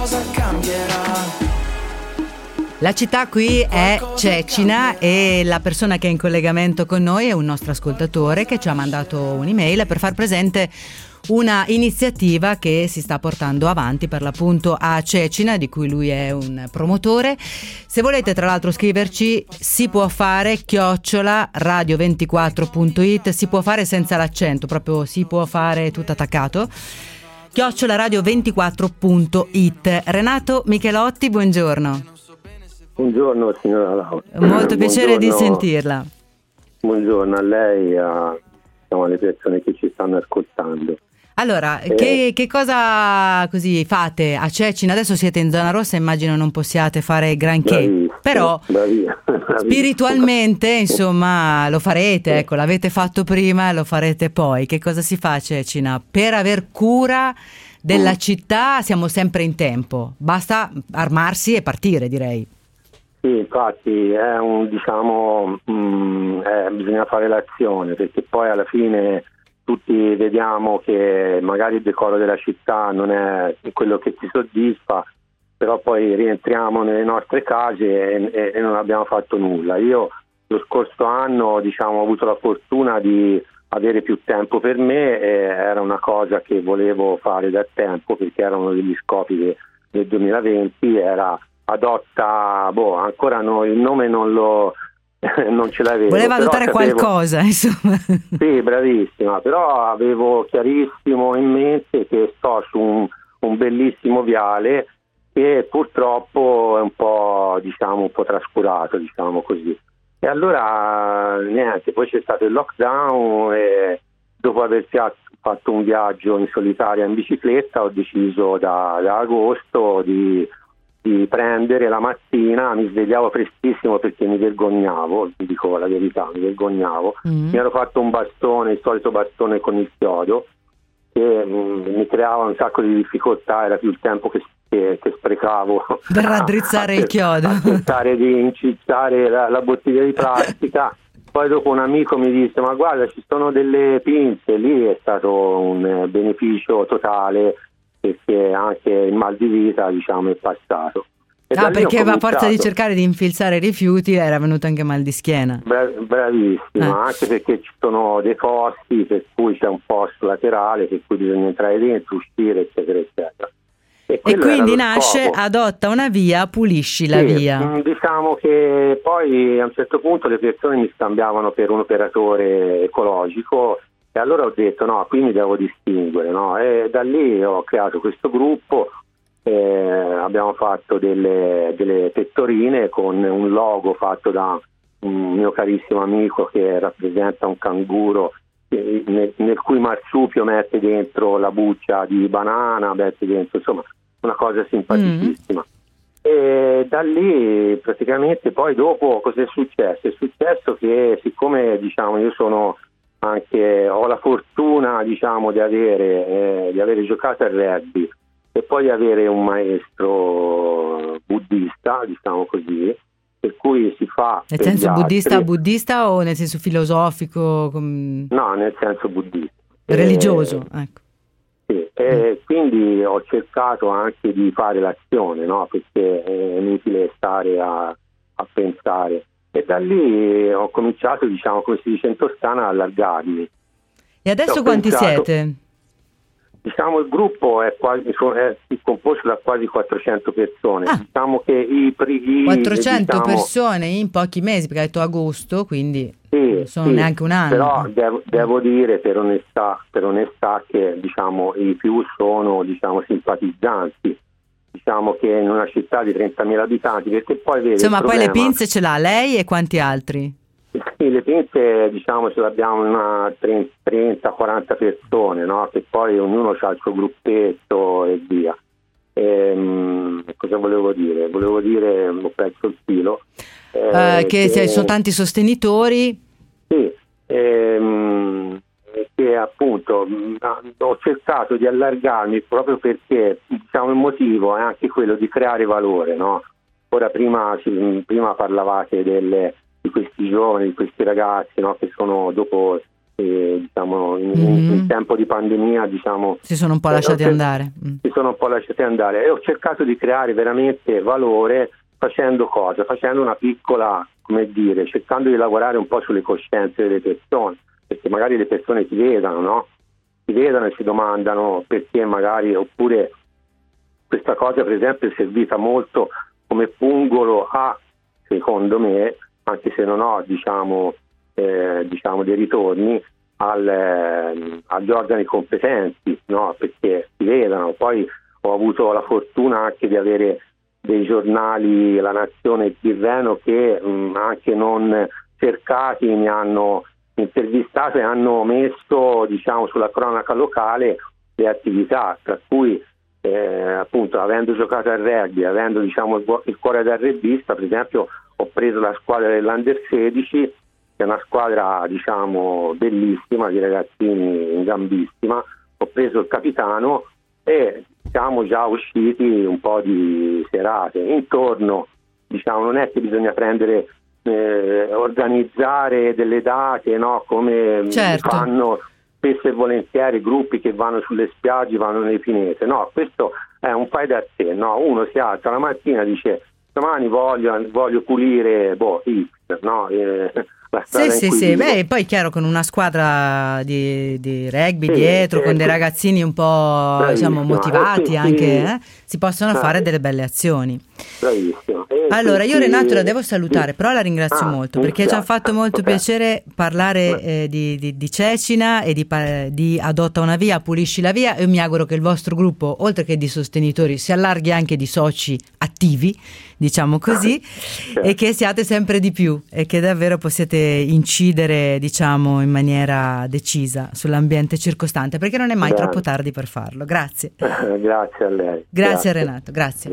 Speaker 5: cosa cambierà.
Speaker 2: La città qui è Cecina e la persona che è in collegamento con noi è un nostro ascoltatore che ci ha mandato un'email per far presente una iniziativa che si sta portando avanti per l'appunto a Cecina, di cui lui è un promotore. Se volete tra l'altro scriverci, si può fare @radio24.it, si può fare senza l'accento, proprio si può fare tutto attaccato, @radio24.it. Renato Michelotti, buongiorno.
Speaker 11: Buongiorno signora Laura.
Speaker 2: Molto piacere di sentirla.
Speaker 11: Buongiorno a lei e alle persone che ci stanno ascoltando.
Speaker 2: Allora, che cosa così fate a Cecina? Adesso siete in zona rossa, immagino non possiate fare granché, però spiritualmente insomma lo farete, ecco, l'avete fatto prima e lo farete poi. Che cosa si fa a Cecina? Per aver cura della città siamo sempre in tempo, basta armarsi e partire, direi.
Speaker 11: Sì, infatti è bisogna fare l'azione, perché poi alla fine tutti vediamo che magari il decoro della città non è quello che ci soddisfa, però poi rientriamo nelle nostre case e non abbiamo fatto nulla. Io lo scorso anno ho avuto la fortuna di avere più tempo per me, e era una cosa che volevo fare da tempo, perché erano degli scopi che nel 2020 era adotta, ancora il nome non ce l'avevo.
Speaker 2: Voleva adottare qualcosa, insomma.
Speaker 11: Sì, bravissima, però avevo chiarissimo in mente che sto su un bellissimo viale che purtroppo è un po' trascurato, così. E allora niente, poi c'è stato il lockdown e dopo aversi fatto un viaggio in solitaria in bicicletta ho deciso da agosto di prendere la mattina, mi svegliavo prestissimo perché mi vergognavo, vi dico la verità, mi ero fatto un bastone, il solito bastone con il chiodo, che mi creava un sacco di difficoltà, era più il tempo che sprecavo
Speaker 2: per raddrizzare il chiodo,
Speaker 11: a tentare di incizzare la bottiglia di plastica. Poi dopo un amico mi disse: ma guarda, ci sono delle pinze, lì è stato un beneficio totale, perché anche il mal di vita è passato.
Speaker 2: Perché a forza di cercare di infilzare i rifiuti era venuto anche mal di schiena.
Speaker 11: Bravissima, anche perché ci sono dei posti per cui c'è un posto laterale per cui bisogna entrare dentro, uscire, eccetera eccetera.
Speaker 2: E quindi nasce scopo. Adotta una via, pulisci la via.
Speaker 11: Diciamo che poi a un certo punto le persone mi scambiavano per un operatore ecologico, e allora ho detto no, qui mi devo distinguere, no? E da lì ho creato questo gruppo, abbiamo fatto delle pettorine con un logo fatto da un mio carissimo amico che rappresenta un canguro nel cui marsupio mette dentro la buccia di banana, mette dentro, insomma, una cosa simpaticissima. E da lì praticamente poi dopo cosa è successo? È successo che siccome io sono ho la fortuna di avere giocato al rugby e poi di avere un maestro buddista, così, per cui si fa
Speaker 2: nel senso buddista o nel senso filosofico?
Speaker 11: No, nel senso buddista,
Speaker 2: religioso, ecco.
Speaker 11: Sì, e quindi ho cercato anche di fare l'azione, no? Perché è inutile stare a pensare. E da lì ho cominciato, come si dice in Toscana, a allargarmi.
Speaker 2: E adesso quanti siete?
Speaker 11: Il gruppo è composto da quasi 400 persone. Che i
Speaker 2: 400 persone in pochi mesi, perché hai detto agosto, quindi sono neanche un anno.
Speaker 11: Però devo dire per onestà che i più sono simpatizzanti. Che in una città di 30.000 abitanti, perché poi vede
Speaker 2: insomma poi le pinze ce l'ha lei e quanti altri?
Speaker 11: Sì, le pinze ce l'abbiamo una 30-40 persone, no? Che poi ognuno ha il suo gruppetto e via. Cosa volevo dire? Ho perso il filo.
Speaker 2: Che sono tanti sostenitori.
Speaker 11: Sì, che appunto ho cercato di allargarmi proprio perché il motivo è anche quello di creare valore, no? Ora prima parlavate di questi giovani, di questi ragazzi, no? Che sono dopo diciamo in tempo di pandemia, diciamo,
Speaker 2: si sono un po' lasciati andare.
Speaker 11: Si sono un po' lasciati andare, e ho cercato di creare veramente valore facendo cosa? Facendo una piccola, come dire, cercando di lavorare un po' sulle coscienze delle persone, perché magari le persone si vedano, no? Si vedono e si domandano perché magari, oppure questa cosa per esempio è servita molto come pungolo secondo me, anche se non ho diciamo dei ritorni agli organi competenti, no? Perché si vedano. Poi ho avuto la fortuna anche di avere dei giornali, La Nazione e il Tirreno, che anche non cercati mi hanno intervistato e hanno messo, diciamo, sulla cronaca locale le attività, tra cui appunto, avendo giocato al rugby, avendo, diciamo, il cuore da rugbista, per esempio ho preso la squadra dell'Under 16, che è una squadra, diciamo, bellissima, di ragazzini in gambissima. Ho preso il capitano e siamo già usciti un po' di serate intorno, diciamo, non è che bisogna prendere organizzare delle date, no? Come fanno spesso e volentieri gruppi che vanno sulle spiagge, vanno nelle pinete. No, questo è un fai da te, no? Uno si alza la mattina e dice domani voglio pulire X, no?
Speaker 2: Sì. Beh, poi chiaro, con una squadra di rugby dietro, con dei ragazzini un po' diciamo motivati anche, si possono fare delle belle azioni. Bravissimo. Allora, io Renato la devo salutare, però la ringrazio molto, perché ci ha fatto molto piacere parlare di Cecina e di Adotta una via, Pulisci la via, e mi auguro che il vostro gruppo, oltre che di sostenitori, si allarghi anche di soci attivi, diciamo così, e che siate sempre di più e che davvero possiate incidere, diciamo, in maniera decisa sull'ambiente circostante, perché non è mai troppo tardi per farlo. Grazie.
Speaker 11: Grazie a lei.
Speaker 2: Grazie Renato, grazie.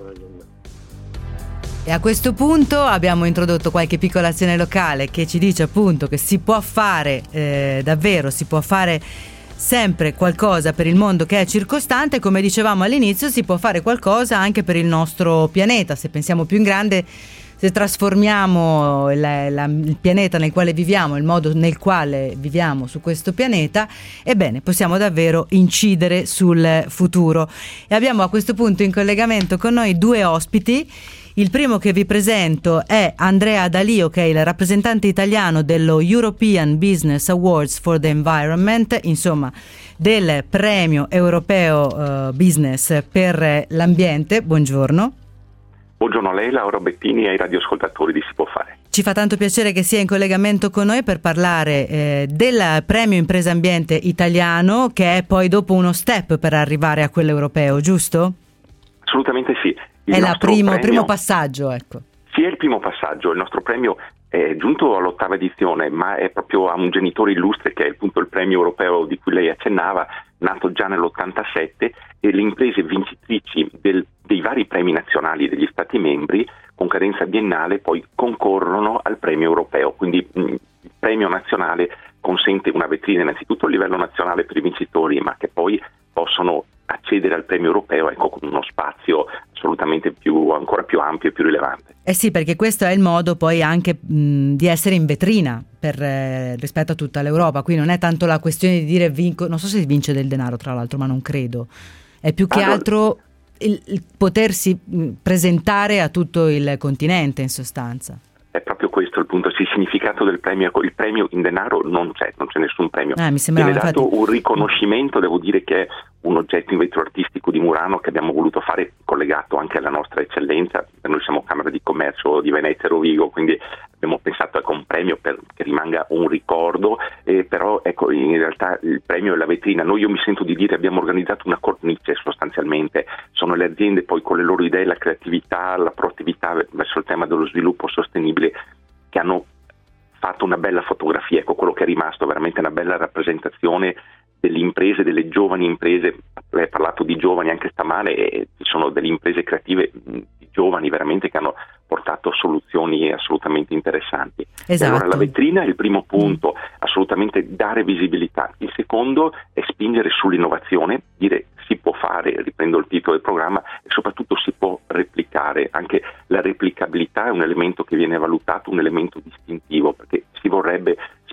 Speaker 2: E a questo punto abbiamo introdotto qualche piccola azione locale che ci dice appunto che si può fare davvero, si può fare sempre qualcosa per il mondo che è circostante. Come dicevamo all'inizio, si può fare qualcosa anche per il nostro pianeta. Se pensiamo più in grande, se trasformiamo il pianeta nel quale viviamo, il modo nel quale viviamo su questo pianeta, ebbene possiamo davvero incidere sul futuro. E abbiamo a questo punto in collegamento con noi due ospiti. Il primo che vi presento è Andrea D'Alio, che è il rappresentante italiano dello European Business Awards for the Environment, insomma del premio europeo business per l'ambiente. Buongiorno.
Speaker 12: Buongiorno a lei, Laura Bettini, e ai radioascoltatori di Si può fare.
Speaker 2: Ci fa tanto piacere che sia in collegamento con noi per parlare del premio Impresa Ambiente italiano, che è poi dopo uno step per arrivare a quello europeo, giusto?
Speaker 12: Assolutamente sì.
Speaker 2: È il primo passaggio, ecco.
Speaker 12: Sì, è il primo passaggio. Il nostro premio è giunto all'8ª edizione, ma è proprio a un genitore illustre, che è appunto il premio europeo di cui lei accennava, nato già nell'87, e le imprese vincitrici dei vari premi nazionali degli Stati membri, con cadenza biennale, poi concorrono al premio europeo. Quindi il premio nazionale consente una vetrina innanzitutto a livello nazionale per i vincitori, ma che poi possono accedere al premio europeo, ecco, con uno spazio assolutamente ancora più ampio e più rilevante.
Speaker 2: Sì, perché questo è il modo poi anche di essere in vetrina rispetto a tutta l'Europa. Qui non è tanto la questione di dire non so se si vince del denaro, tra l'altro, ma non credo. È più che altro il potersi presentare a tutto il continente, in sostanza.
Speaker 12: È proprio questo il punto, il significato del premio. Il premio in denaro non c'è nessun premio.
Speaker 2: Mi sembrava,
Speaker 12: viene dato un riconoscimento, devo dire che è un oggetto in vetro artistico di Murano che abbiamo voluto fare collegato anche alla nostra eccellenza. Noi siamo Camera di Commercio di Venezia e Rovigo, quindi abbiamo pensato a un premio che rimanga un ricordo, però ecco, in realtà il premio è la vetrina. Io mi sento di dire abbiamo organizzato una cornice sostanzialmente, sono le aziende poi con le loro idee, la creatività, la proattività verso il tema dello sviluppo sostenibile, che hanno fatto una bella fotografia. Ecco, quello che è rimasto veramente una bella rappresentazione delle imprese, delle giovani imprese. Lei ha parlato di giovani anche stamane, e ci sono delle imprese creative di giovani veramente che hanno portato soluzioni assolutamente interessanti.
Speaker 2: Esatto.
Speaker 12: E allora la vetrina è il primo punto, assolutamente dare visibilità. Il secondo è spingere sull'innovazione, dire si può fare, riprendo il titolo del programma, e soprattutto si può replicare. Anche la replicabilità è un elemento che viene valutato, un elemento distintivo, perché si vorrebbe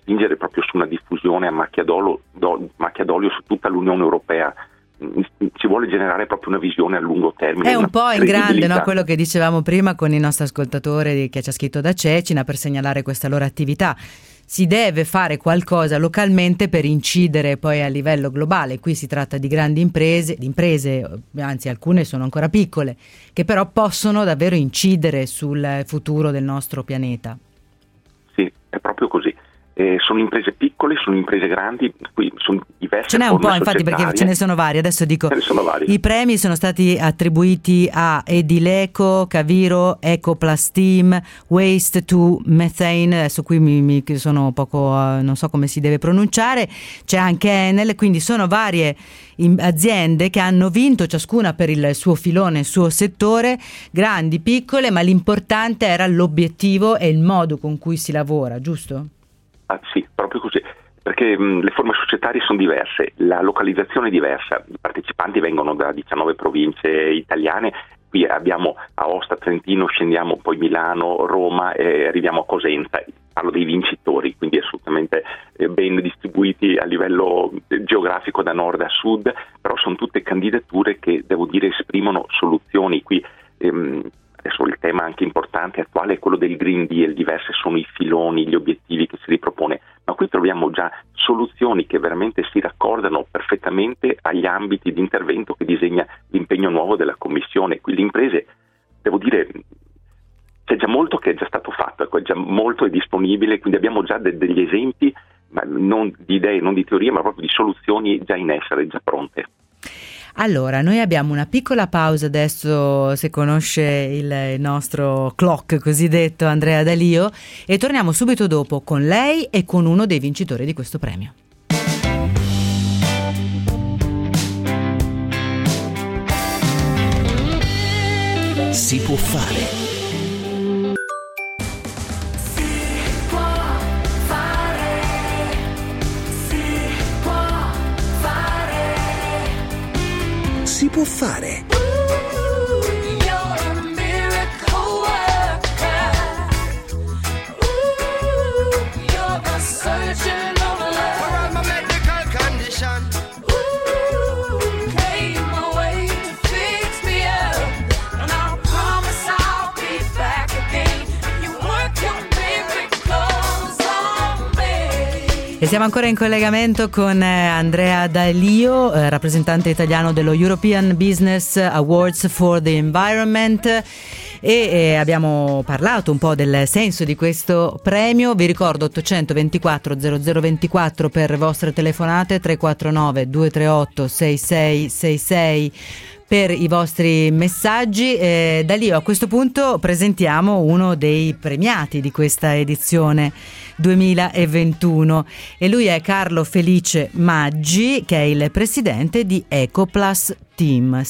Speaker 12: spingere proprio su una diffusione a macchia d'olio su tutta l'Unione Europea. Ci vuole generare proprio una visione a lungo termine.
Speaker 2: È un po' in grande, no? Quello che dicevamo prima con il nostro ascoltatore che ci ha scritto da Cecina per segnalare questa loro attività. Si deve fare qualcosa localmente per incidere poi a livello globale. Qui si tratta di grandi imprese, anzi alcune sono ancora piccole, che però possono davvero incidere sul futuro del nostro pianeta.
Speaker 12: Sì, è proprio così. Sono imprese piccole, sono imprese grandi, qui sono diverse.
Speaker 2: Ce n'è un po', infatti, perché ce ne sono varie. Adesso dico, i premi sono stati attribuiti a Edileco, Caviro, Ecoplastim, Waste to Methane, adesso qui mi sono poco, non so come si deve pronunciare, c'è anche Enel, quindi sono varie aziende che hanno vinto ciascuna per il suo filone, il suo settore, grandi, piccole, ma l'importante era l'obiettivo e il modo con cui si lavora, giusto?
Speaker 12: Sì, proprio così, perché le forme societarie sono diverse, la localizzazione è diversa, i partecipanti vengono da 19 province italiane, qui abbiamo Aosta, Trentino, scendiamo poi Milano, Roma e arriviamo a Cosenza. Parlo dei vincitori, quindi assolutamente ben distribuiti a livello geografico da nord a sud, però sono tutte candidature che, devo dire, esprimono soluzioni. Qui adesso il tema anche importante attuale è quello del Green Deal, diversi sono i filoni, gli obiettivi che si ripropone, ma qui troviamo già soluzioni che veramente si raccordano perfettamente agli ambiti di intervento che disegna l'impegno nuovo della Commissione. Qui le imprese, devo dire, c'è già molto che è già stato fatto, ecco, già molto è disponibile, quindi abbiamo già degli esempi, ma non di idee, non di teorie, ma proprio di soluzioni già in essere, già pronte.
Speaker 2: Allora, noi abbiamo una piccola pausa adesso, se conosce il nostro clock cosiddetto Andrea D'Alio, e torniamo subito dopo con lei e con uno dei vincitori di questo premio.
Speaker 1: Si può fare. Si può fare.
Speaker 2: E siamo ancora in collegamento con Andrea D'Alio, rappresentante italiano dello European Business Awards for the Environment, e abbiamo parlato un po' del senso di questo premio. Vi ricordo 824 0024 per vostre telefonate, 349 238 6666 per i vostri messaggi. D'Alio, a questo punto presentiamo uno dei premiati di questa edizione 2021 e lui è Carlo Felice Maggi, che è il presidente di Ecoplastim.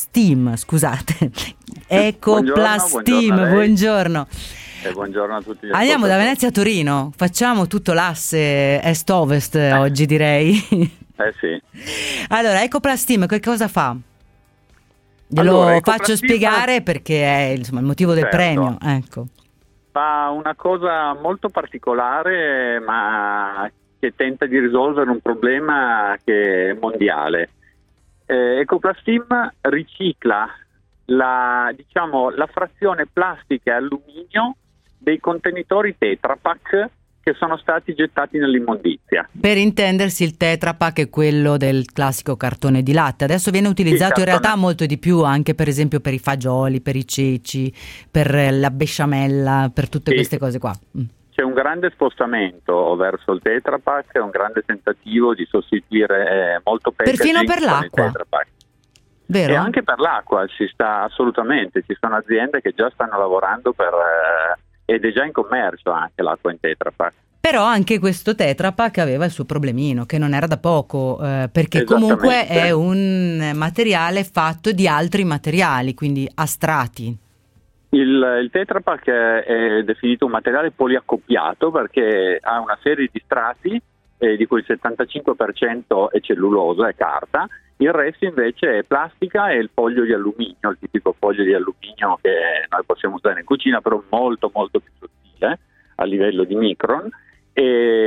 Speaker 2: Ecoplastim, buongiorno.
Speaker 13: Buongiorno a tutti.
Speaker 2: Andiamo da Venezia a Torino, facciamo tutto l'asse est-ovest oggi, direi.
Speaker 13: Sì.
Speaker 2: Allora, Ecoplastim che cosa fa? Glielo faccio spiegare perché è il motivo del premio. Ecco.
Speaker 13: Fa una cosa molto particolare, ma che tenta di risolvere un problema che è mondiale. Ecoplastim ricicla la frazione plastica e alluminio dei contenitori Tetra Pak che sono stati gettati nell'immondizia.
Speaker 2: Per intendersi, il Tetra Pak è quello del classico cartone di latte. Adesso viene utilizzato in realtà molto di più, anche per esempio per i fagioli, per i ceci, per la besciamella, per tutte queste cose qua.
Speaker 13: C'è un grande spostamento verso il Tetra Pak, è un grande tentativo di sostituire molto packaging
Speaker 2: perfino per l'acqua.
Speaker 13: Tetra Pak.
Speaker 2: Vero?
Speaker 13: E anche per l'acqua ci sono aziende che già stanno lavorando ed è già in commercio anche l'acqua in Tetra Pak.
Speaker 2: Però anche questo Tetra Pak aveva il suo problemino, che non era da poco, perché comunque è un materiale fatto di altri materiali, quindi a strati.
Speaker 13: Il Tetra Pak è definito un materiale poliaccoppiato perché ha una serie di strati, di cui il 75% è cellulosa, è carta, il resto invece è plastica e il foglio di alluminio, il tipico foglio di alluminio che noi possiamo usare in cucina, però molto molto più sottile a livello di micron. E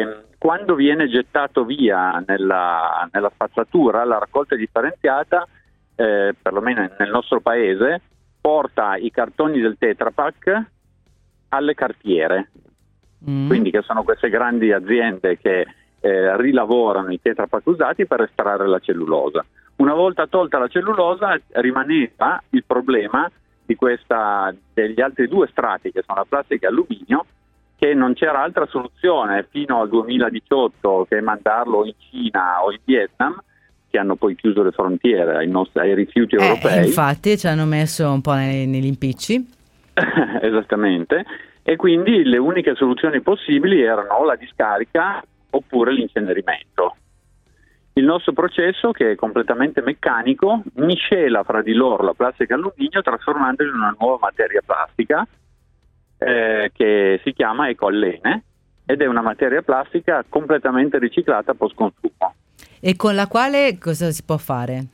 Speaker 13: quando viene gettato via nella spazzatura, la raccolta differenziata, perlomeno nel nostro paese, porta i cartoni del Tetra Pak alle cartiere, quindi che sono queste grandi aziende che rilavorano i Tetra Pak usati per estrarre la cellulosa. Una volta tolta la cellulosa rimaneva il problema degli altri due strati, che sono la plastica e l'alluminio, che non c'era altra soluzione fino al 2018 che mandarlo in Cina o in Vietnam, che hanno poi chiuso le frontiere ai rifiuti europei.
Speaker 2: Infatti ci hanno messo un po' negli impicci.
Speaker 13: Esattamente, e quindi le uniche soluzioni possibili erano o la discarica oppure l'incenerimento. Il nostro processo, che è completamente meccanico, miscela fra di loro la plastica e l'alluminio trasformandoli in una nuova materia plastica che si chiama ecoallene, ed è una materia plastica completamente riciclata post consumo.
Speaker 2: E con la quale cosa si può fare?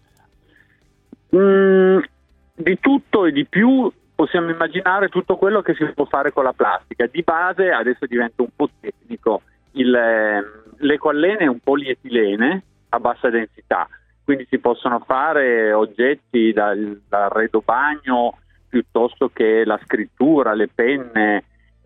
Speaker 13: Di tutto e di più. Possiamo immaginare tutto quello che si può fare con la plastica. Di base, adesso diventa un po' tecnico, l'ecoallene è un polietilene a bassa densità, quindi si possono fare oggetti dall'arredo bagno, piuttosto che la scrittura, le penne,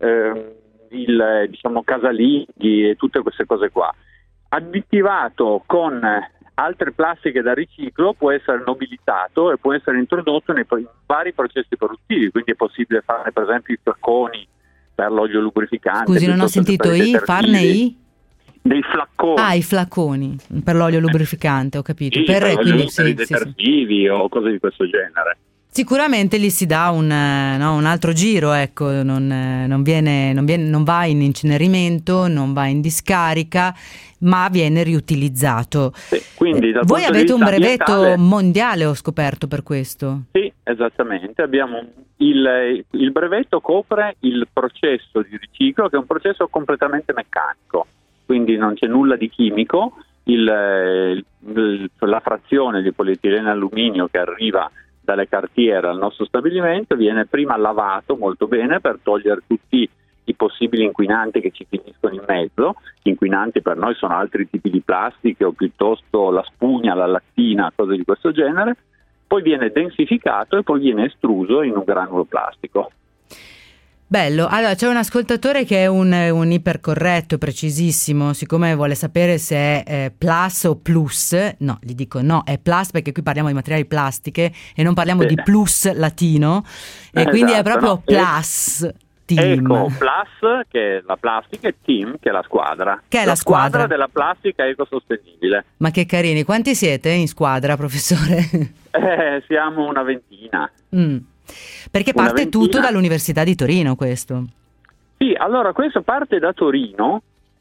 Speaker 13: casalinghi e tutte queste cose qua. Additivato con altre plastiche da riciclo, può essere nobilitato e può essere introdotto in vari processi produttivi, quindi è possibile fare per esempio i flacconi per l'olio lubrificante.
Speaker 2: Scusi, non ho sentito
Speaker 13: dei flacconi.
Speaker 2: I flacconi per l'olio lubrificante, ho capito.
Speaker 13: Sì, per
Speaker 2: quindi
Speaker 13: i detersivi o cose di questo genere.
Speaker 2: Sicuramente gli si dà un altro giro, ecco, non va in incenerimento, non va in discarica, ma viene riutilizzato.
Speaker 13: Sì, quindi
Speaker 2: voi avete un brevetto mondiale, ho scoperto, per questo.
Speaker 13: Sì, esattamente. Abbiamo il brevetto copre il processo di riciclo, che è un processo completamente meccanico, quindi non c'è nulla di chimico. La frazione di polietilene alluminio che arriva dalle cartiere al nostro stabilimento viene prima lavato molto bene per togliere tutti i possibili inquinanti che ci finiscono in mezzo. Gli inquinanti per noi sono altri tipi di plastiche o piuttosto la spugna, la lattina, cose di questo genere. Poi viene densificato e poi viene estruso in un granulo plastico.
Speaker 2: Bello. Allora, c'è un ascoltatore che è un ipercorretto, precisissimo, siccome vuole sapere se è plus o plus. No, gli dico no, è plus, perché qui parliamo di materiali plastiche e non parliamo di plus latino, e quindi è proprio plus. Team.
Speaker 13: Eco Plus, che è la plastica, e Team, che è la squadra.
Speaker 2: Che è la squadra
Speaker 13: della plastica ecosostenibile.
Speaker 2: Ma che carini, quanti siete in squadra, professore?
Speaker 13: Siamo una ventina.
Speaker 2: Perché parte tutto dall'Università di Torino, questo?
Speaker 13: Sì, allora questo parte da Torino,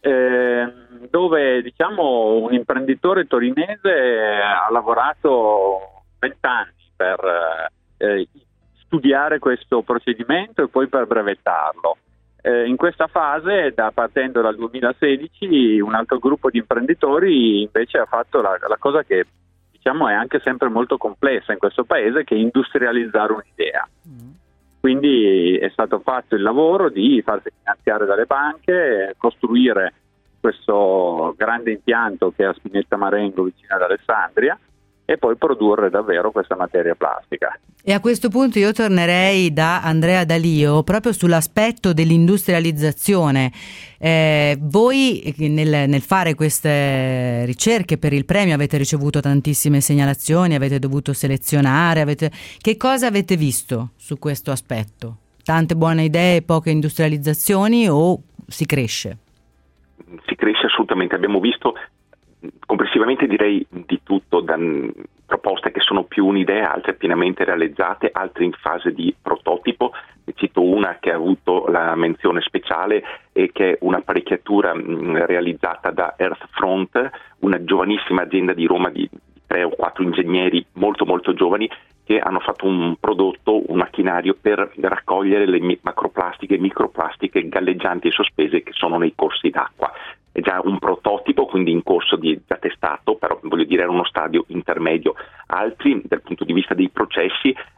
Speaker 13: dove diciamo un imprenditore torinese ha lavorato 20 anni per studiare questo procedimento e poi per brevettarlo. In questa fase, partendo dal 2016, un altro gruppo di imprenditori invece ha fatto la cosa che diciamo è anche sempre molto complessa in questo paese, che è industrializzare un'idea. Quindi è stato fatto il lavoro di farsi finanziare dalle banche, costruire questo grande impianto che è a Spinetta Marengo, vicino ad Alessandria, e poi produrre davvero questa materia plastica.
Speaker 2: E a questo punto io tornerei da Andrea D'Alio proprio sull'aspetto dell'industrializzazione. Voi nel fare queste ricerche per il premio avete ricevuto tantissime segnalazioni, avete dovuto selezionare, che cosa avete visto su questo aspetto? Tante buone idee, poche industrializzazioni, o si cresce?
Speaker 12: Si cresce assolutamente, abbiamo visto complessivamente direi di tutto, da proposte che sono più un'idea, altre pienamente realizzate, altre in fase di prototipo. Ne cito una che ha avuto la menzione speciale e che è un'apparecchiatura realizzata da Earthfront, una giovanissima azienda di Roma di 3 o 4 ingegneri molto molto giovani, che hanno fatto un prodotto, un macchinario per raccogliere le macroplastiche e microplastiche galleggianti e sospese che sono nei corsi d'acqua. È già un prototipo, quindi in corso di già testato, però voglio dire era uno stadio intermedio. Altri, dal punto di vista dei processi,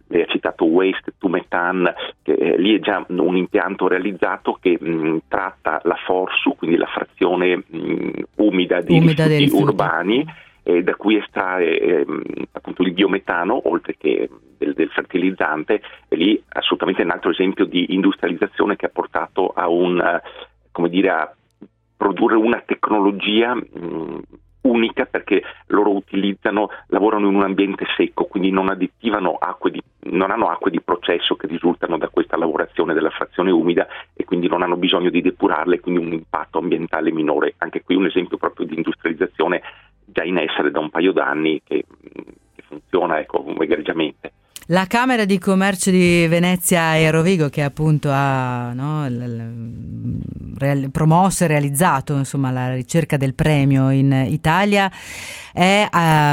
Speaker 12: lei ha citato Waste to Methane, che lì è già un impianto realizzato che tratta la FORSU, quindi la frazione umida di rifiuti urbani, da cui estrae appunto il biometano, oltre che del fertilizzante, e lì assolutamente un altro esempio di industrializzazione che ha portato a a produrre una tecnologia unica, perché loro lavorano in un ambiente secco, quindi non hanno acque di processo che risultano da questa lavorazione della frazione umida, e quindi non hanno bisogno di depurarle, quindi un impatto ambientale minore. Anche qui un esempio proprio di industrializzazione già in essere da un paio d'anni che funziona egregiamente.
Speaker 2: La Camera di Commercio di Venezia e Rovigo, che appunto ha promosso e realizzato insomma la ricerca del premio in Italia, è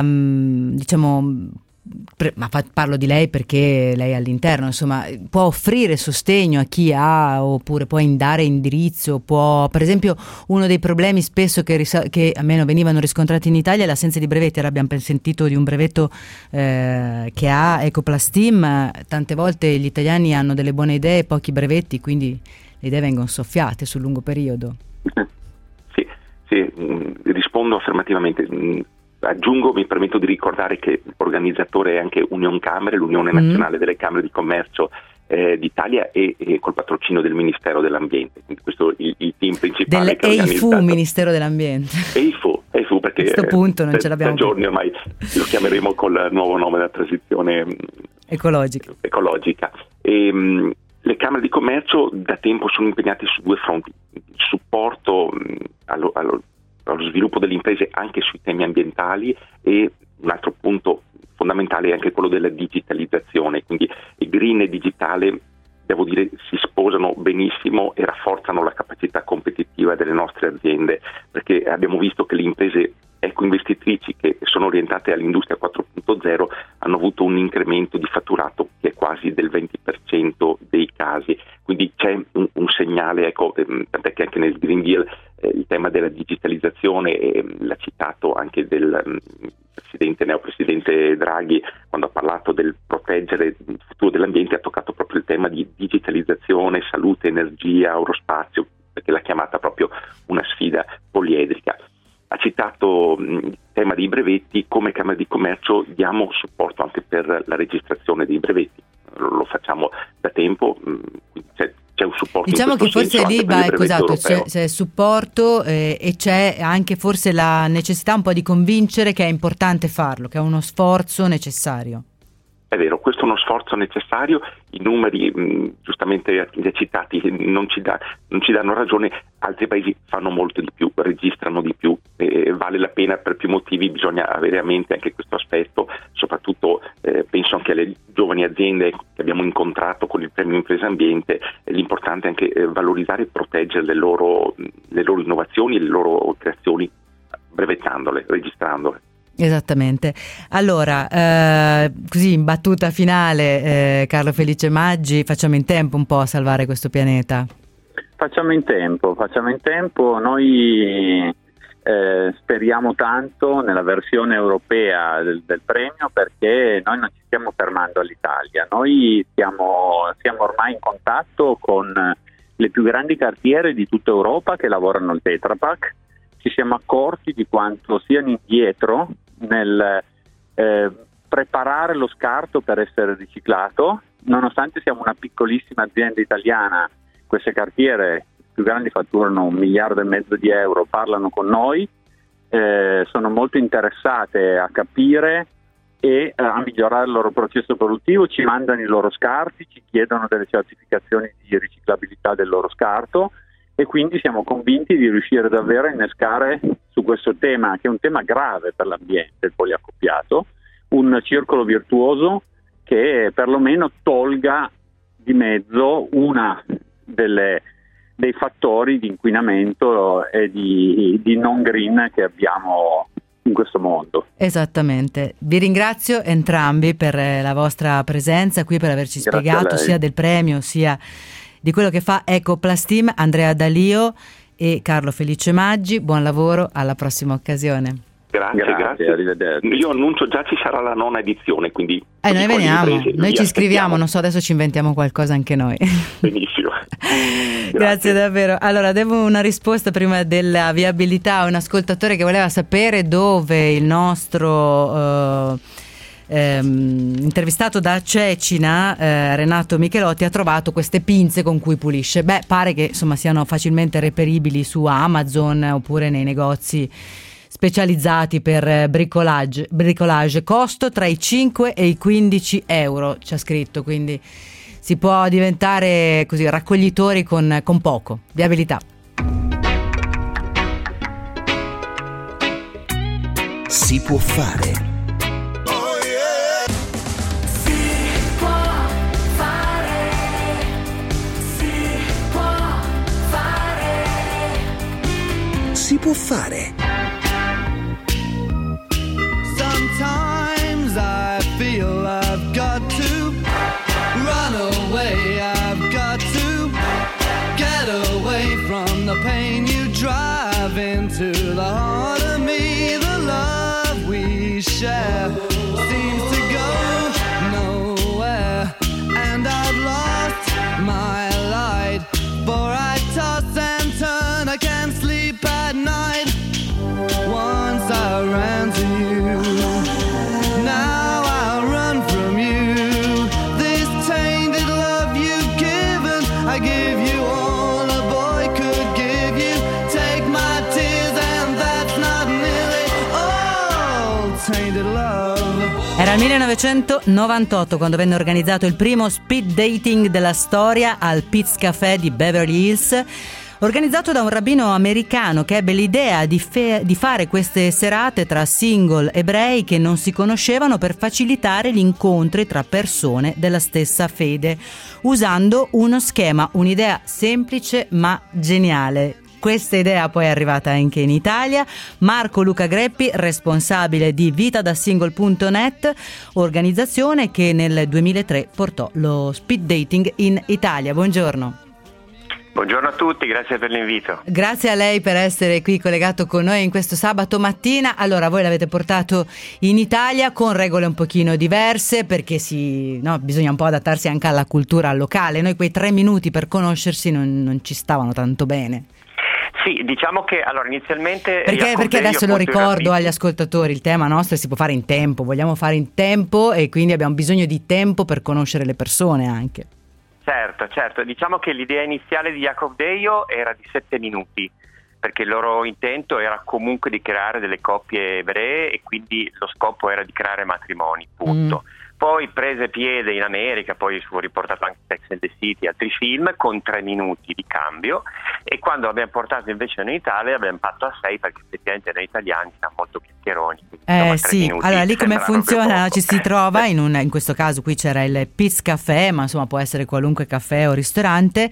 Speaker 2: ma parlo di lei perché lei è all'interno, insomma, può offrire sostegno a chi ha, oppure può dare indirizzo, per esempio uno dei problemi spesso che almeno venivano riscontrati in Italia è l'assenza di brevetti. Ora abbiamo sentito di un brevetto che ha Ecoplastim. Tante volte gli italiani hanno delle buone idee e pochi brevetti, quindi le idee vengono soffiate sul lungo periodo.
Speaker 12: Sì, rispondo affermativamente. Aggiungo, mi permetto di ricordare che l'organizzatore è anche Union Camere, l'Unione Nazionale delle Camere di Commercio d'Italia, e col patrocinio del Ministero dell'Ambiente. Quindi questo è il team principale che ha organizzato.
Speaker 2: Ministero dell'Ambiente.
Speaker 12: EIFU, perché
Speaker 2: a questo punto non ce l'abbiamo
Speaker 12: da giorni ormai lo chiameremo col nuovo nome della transizione ecologica. Le Camere di Commercio da tempo sono impegnate su due fronti: il supporto allo sviluppo delle imprese anche sui temi ambientali, e un altro punto fondamentale è anche quello della digitalizzazione. Quindi il green e digitale, devo dire, si sposano benissimo e rafforzano la capacità competitiva delle nostre aziende, perché abbiamo visto che le imprese ecoinvestitrici che sono orientate all'industria 4.0 hanno avuto un incremento di fatturato che è quasi del 20% dei casi. Quindi c'è un segnale, tant'è che anche nel Green Deal il tema della digitalizzazione, l'ha citato anche del neopresidente Draghi quando ha parlato del proteggere il futuro dell'ambiente, ha toccato proprio il tema di digitalizzazione, salute, energia, aerospazio, perché l'ha chiamata proprio una sfida poliedrica. Ha citato il tema dei brevetti. Come Camera di Commercio diamo supporto anche per la registrazione dei brevetti, lo facciamo da tempo, c'è un supporto.
Speaker 2: Diciamo che forse lì c'è supporto e c'è anche forse la necessità un po' di convincere che è importante farlo, che è uno sforzo necessario.
Speaker 12: È vero, questo è uno sforzo necessario. I numeri giustamente citati non ci danno ragione. Altri paesi fanno molto di più, registrano di più, vale la pena per più motivi. Bisogna avere a mente anche questo aspetto, soprattutto penso anche alle giovani aziende che abbiamo incontrato con il premio Impresa Ambiente. L'importante è anche valorizzare e proteggere le loro innovazioni e le loro creazioni, brevettandole, registrandole.
Speaker 2: Esattamente. Allora, così in battuta finale, Carlo Felice Maggi, facciamo in tempo un po' a salvare questo pianeta?
Speaker 13: Facciamo in tempo. Noi speriamo tanto nella versione europea del premio, perché noi non ci stiamo fermando all'Italia. Noi siamo ormai in contatto con le più grandi cartiere di tutta Europa che lavorano al Tetra Pak. Ci siamo accorti di quanto siano indietro nel preparare lo scarto per essere riciclato. Nonostante siamo una piccolissima azienda italiana, queste cartiere più grandi fatturano 1,5 miliardi di euro, parlano con noi, sono molto interessate a capire e a migliorare il loro processo produttivo, ci mandano i loro scarti, ci chiedono delle certificazioni di riciclabilità del loro scarto, e quindi siamo convinti di riuscire davvero a innescare su questo tema, che è un tema grave per l'ambiente, il poliaccoppiato, un circolo virtuoso che perlomeno tolga di mezzo una dei fattori di inquinamento e di non green che abbiamo in questo mondo.
Speaker 2: Esattamente. Vi ringrazio entrambi per la vostra presenza qui, per averci spiegato sia del premio sia di quello che fa Ecoplastim. Andrea D'Alio e Carlo Felice Maggi, buon lavoro, alla prossima occasione.
Speaker 12: Grazie.
Speaker 13: Arrivederci.
Speaker 12: Io annuncio già ci sarà la 9ª edizione, quindi
Speaker 2: noi veniamo, noi ci iscriviamo,
Speaker 12: aspettiamo.
Speaker 2: non so, adesso ci inventiamo qualcosa anche noi.
Speaker 12: Benissimo.
Speaker 2: Grazie davvero. Allora, devo una risposta prima della viabilità a un ascoltatore che voleva sapere dove il nostro intervistato da Cecina, Renato Michelotti, ha trovato queste pinze con cui pulisce. Pare che insomma siano facilmente reperibili su Amazon oppure nei negozi specializzati per bricolage. Costo tra i 5 e i 15 euro, c'è scritto, quindi si può diventare così raccoglitori con poco. Viabilità.
Speaker 1: Si può fare. Si può fare.
Speaker 5: Sometimes I feel I've got to run away, I've got to get away from the pain you drive into the heart of me. The love we share seems to go nowhere, and I've lost my light, for I toss and turn, I can't sleep at night. Once I ran to you, now I'll run from you. This tainted love you've given, I give you all a boy could give you. Take my tears and that's not nearly all tainted love.
Speaker 2: Era il 1998 quando venne organizzato il primo speed dating della storia al Piz Café di Beverly Hills, organizzato da un rabbino americano che ebbe l'idea di fare queste serate tra single ebrei che non si conoscevano per facilitare gli incontri tra persone della stessa fede, usando uno schema, un'idea semplice ma geniale. Questa idea poi è arrivata anche in Italia. Marco Luca Greppi, responsabile di vitadasingle.net, organizzazione che nel 2003 portò lo speed dating in Italia. Buongiorno.
Speaker 7: Buongiorno a tutti, grazie per l'invito.
Speaker 2: Grazie a lei per essere qui collegato con noi in questo sabato mattina. Allora, voi l'avete portato in Italia con regole un pochino diverse, perché bisogna un po' adattarsi anche alla cultura locale. Noi quei 3 minuti per conoscersi non ci stavano tanto bene.
Speaker 7: Sì, diciamo che allora inizialmente...
Speaker 2: Perché adesso lo ricordo agli ascoltatori, il tema nostro si può fare in tempo, vogliamo fare in tempo e quindi abbiamo bisogno di tempo per conoscere le persone anche.
Speaker 7: Certo, diciamo che l'idea iniziale di Jacob Deio era di 7 minuti, perché il loro intento era comunque di creare delle coppie ebree e quindi lo scopo era di creare matrimoni, punto. Poi prese piede in America, poi fu riportato anche Sex and the City, altri film, con 3 minuti di cambio, e quando l'abbiamo portato invece in Italia abbiamo fatto a 6, perché effettivamente noi italiani siamo molto chiacchieroni.
Speaker 2: Sì, allora lì come funziona? Ci si trova in questo caso qui c'era il Piz Café, ma insomma può essere qualunque caffè o ristorante,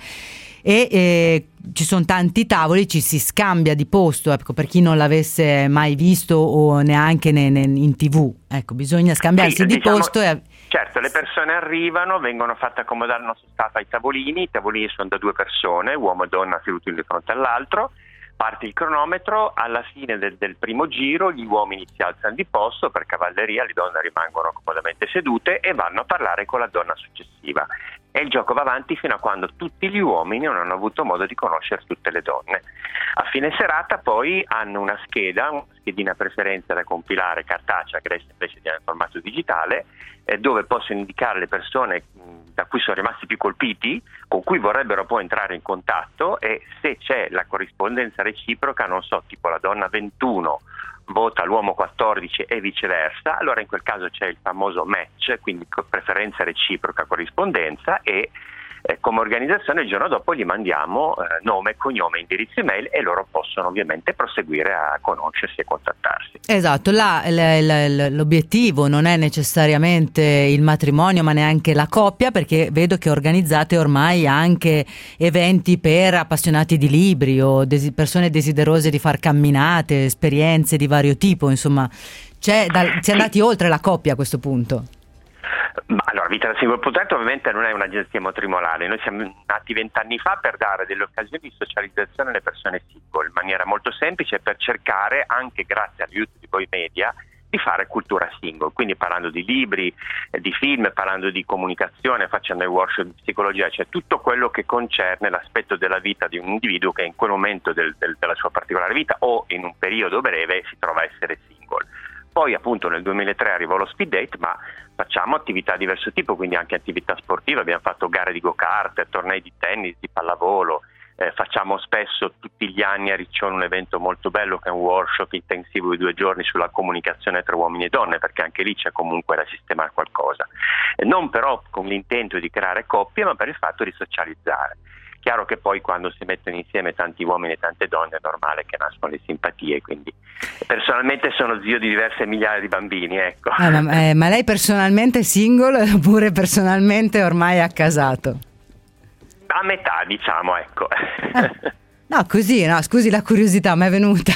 Speaker 2: e ci sono tanti tavoli, ci si scambia di posto, ecco, per chi non l'avesse mai visto o neanche in TV, ecco, bisogna scambiarsi di posto.
Speaker 7: Certo, le persone arrivano, vengono fatte accomodare uno staff ai tavolini, i tavolini sono da 2 persone, uomo e donna seduti di fronte all'altro, parte il cronometro, alla fine del primo giro gli uomini si alzano di posto per cavalleria, le donne rimangono comodamente sedute e vanno a parlare con la donna successiva. E il gioco va avanti fino a quando tutti gli uomini non hanno avuto modo di conoscere tutte le donne. A fine serata poi hanno una schedina preferenza da compilare cartacea, che adesso invece è in formato digitale, dove possono indicare le persone da cui sono rimasti più colpiti, con cui vorrebbero poi entrare in contatto, e se c'è la corrispondenza reciproca, non so, tipo la donna 21 vota l'uomo 14 e viceversa, allora in quel caso c'è il famoso match, quindi preferenza reciproca, corrispondenza, e come organizzazione il giorno dopo gli mandiamo nome, cognome, indirizzo email, e loro possono ovviamente proseguire a conoscersi e contattarsi.
Speaker 2: Esatto, l'obiettivo non è necessariamente il matrimonio, ma neanche la coppia, perché vedo che organizzate ormai anche eventi per appassionati di libri o persone desiderose di far camminate, esperienze di vario tipo, insomma si è andati oltre la coppia a questo punto.
Speaker 14: Ma allora, Vita-da-Single.net ovviamente non è un'agenzia matrimoniale, noi siamo nati 20 anni fa per dare delle occasioni di socializzazione alle persone single in maniera molto semplice, per cercare, anche grazie all'aiuto di voi media, di fare cultura single, quindi parlando di libri, di film, parlando di comunicazione, facendo i workshop di psicologia, cioè tutto quello che concerne l'aspetto della vita di un individuo che in quel momento della sua particolare vita o in un periodo breve si trova a essere single. Poi appunto nel 2003 arrivò lo speed date, ma facciamo attività di diverso tipo, quindi anche attività sportive, abbiamo fatto gare di go-kart, tornei di tennis, di pallavolo, facciamo spesso tutti gli anni a Riccione un evento molto bello che è un workshop intensivo di 2 giorni sulla comunicazione tra uomini e donne, perché anche lì c'è comunque da sistemare qualcosa, non però con l'intento di creare coppie, ma per il fatto di socializzare. Chiaro che poi quando si mettono insieme tanti uomini e tante donne è normale che nascono le simpatie, quindi personalmente sono zio di diverse migliaia di bambini, ecco.
Speaker 2: Ma lei personalmente è single oppure personalmente ormai è accasato?
Speaker 14: A metà, diciamo, ecco.
Speaker 2: No, così, no, scusi la curiosità, mi è venuta.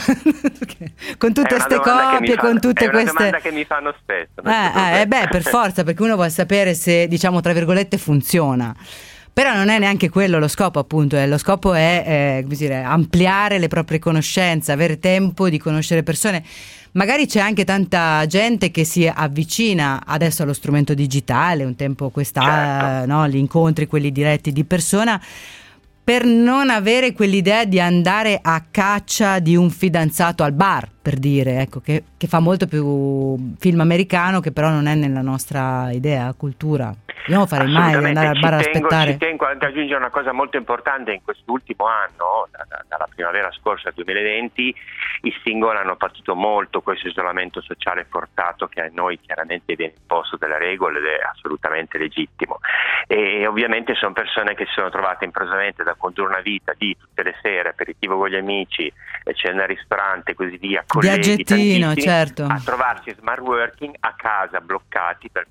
Speaker 2: Con tutte queste coppie, con tutte queste...
Speaker 14: È una domanda che mi fanno spesso.
Speaker 2: Per forza, perché uno vuole sapere se, diciamo, tra virgolette, funziona. Però non è neanche quello lo scopo, appunto. Lo scopo è come dire, ampliare le proprie conoscenze, avere tempo di conoscere persone. Magari c'è anche tanta gente che si avvicina adesso allo strumento digitale, un tempo
Speaker 14: certo.
Speaker 2: No, gli incontri, quelli diretti di persona, per non avere quell'idea di andare a caccia di un fidanzato al bar, per dire, ecco, che fa molto più film americano, che però non è nella nostra idea, cultura. Io non farei mai andare al bar a aspettare.
Speaker 14: Ci tengo ad aggiungere una cosa molto importante: in quest'ultimo anno, dalla primavera scorsa al 2020, i single hanno patito molto questo isolamento sociale forzato che a noi chiaramente viene imposto dalle regole ed è assolutamente legittimo. E ovviamente sono persone che si sono trovate improvvisamente da condurre una vita di tutte le sere, aperitivo con gli amici, cena al ristorante e così via, colleghi tantissimi,
Speaker 2: certo,
Speaker 14: a trovarsi smart working a casa bloccati per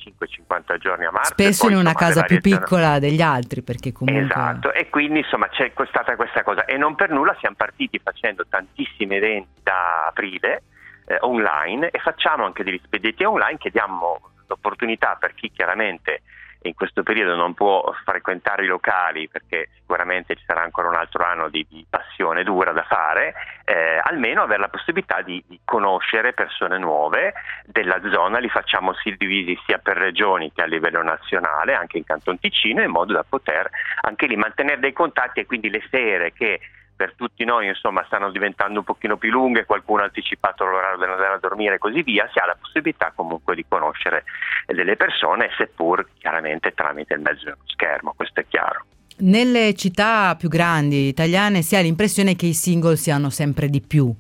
Speaker 14: 45-50 giorni a marzo.
Speaker 2: Spesso
Speaker 14: poi,
Speaker 2: in una
Speaker 14: insomma,
Speaker 2: casa più piccola degli altri, perché comunque...
Speaker 14: Esatto, e quindi insomma c'è stata questa cosa, e non per nulla siamo partiti facendo tantissimi eventi da aprile online, e facciamo anche degli spedienti online che diamo l'opportunità per chi chiaramente in questo periodo non può frequentare i locali, perché sicuramente ci sarà ancora un altro anno di passione dura da fare, almeno avere la possibilità di conoscere persone nuove della zona. Li facciamo divisi sia per regioni che a livello nazionale, anche in Canton Ticino, in modo da poter anche lì mantenere dei contatti, e quindi le sere che per tutti noi insomma stanno diventando un pochino più lunghe, qualcuno ha anticipato l'orario di andare a dormire e così via, si ha la possibilità comunque di conoscere delle persone, seppur chiaramente tramite il mezzo dello schermo, questo è chiaro.
Speaker 2: Nelle città più grandi italiane si ha l'impressione che i single siano sempre di più.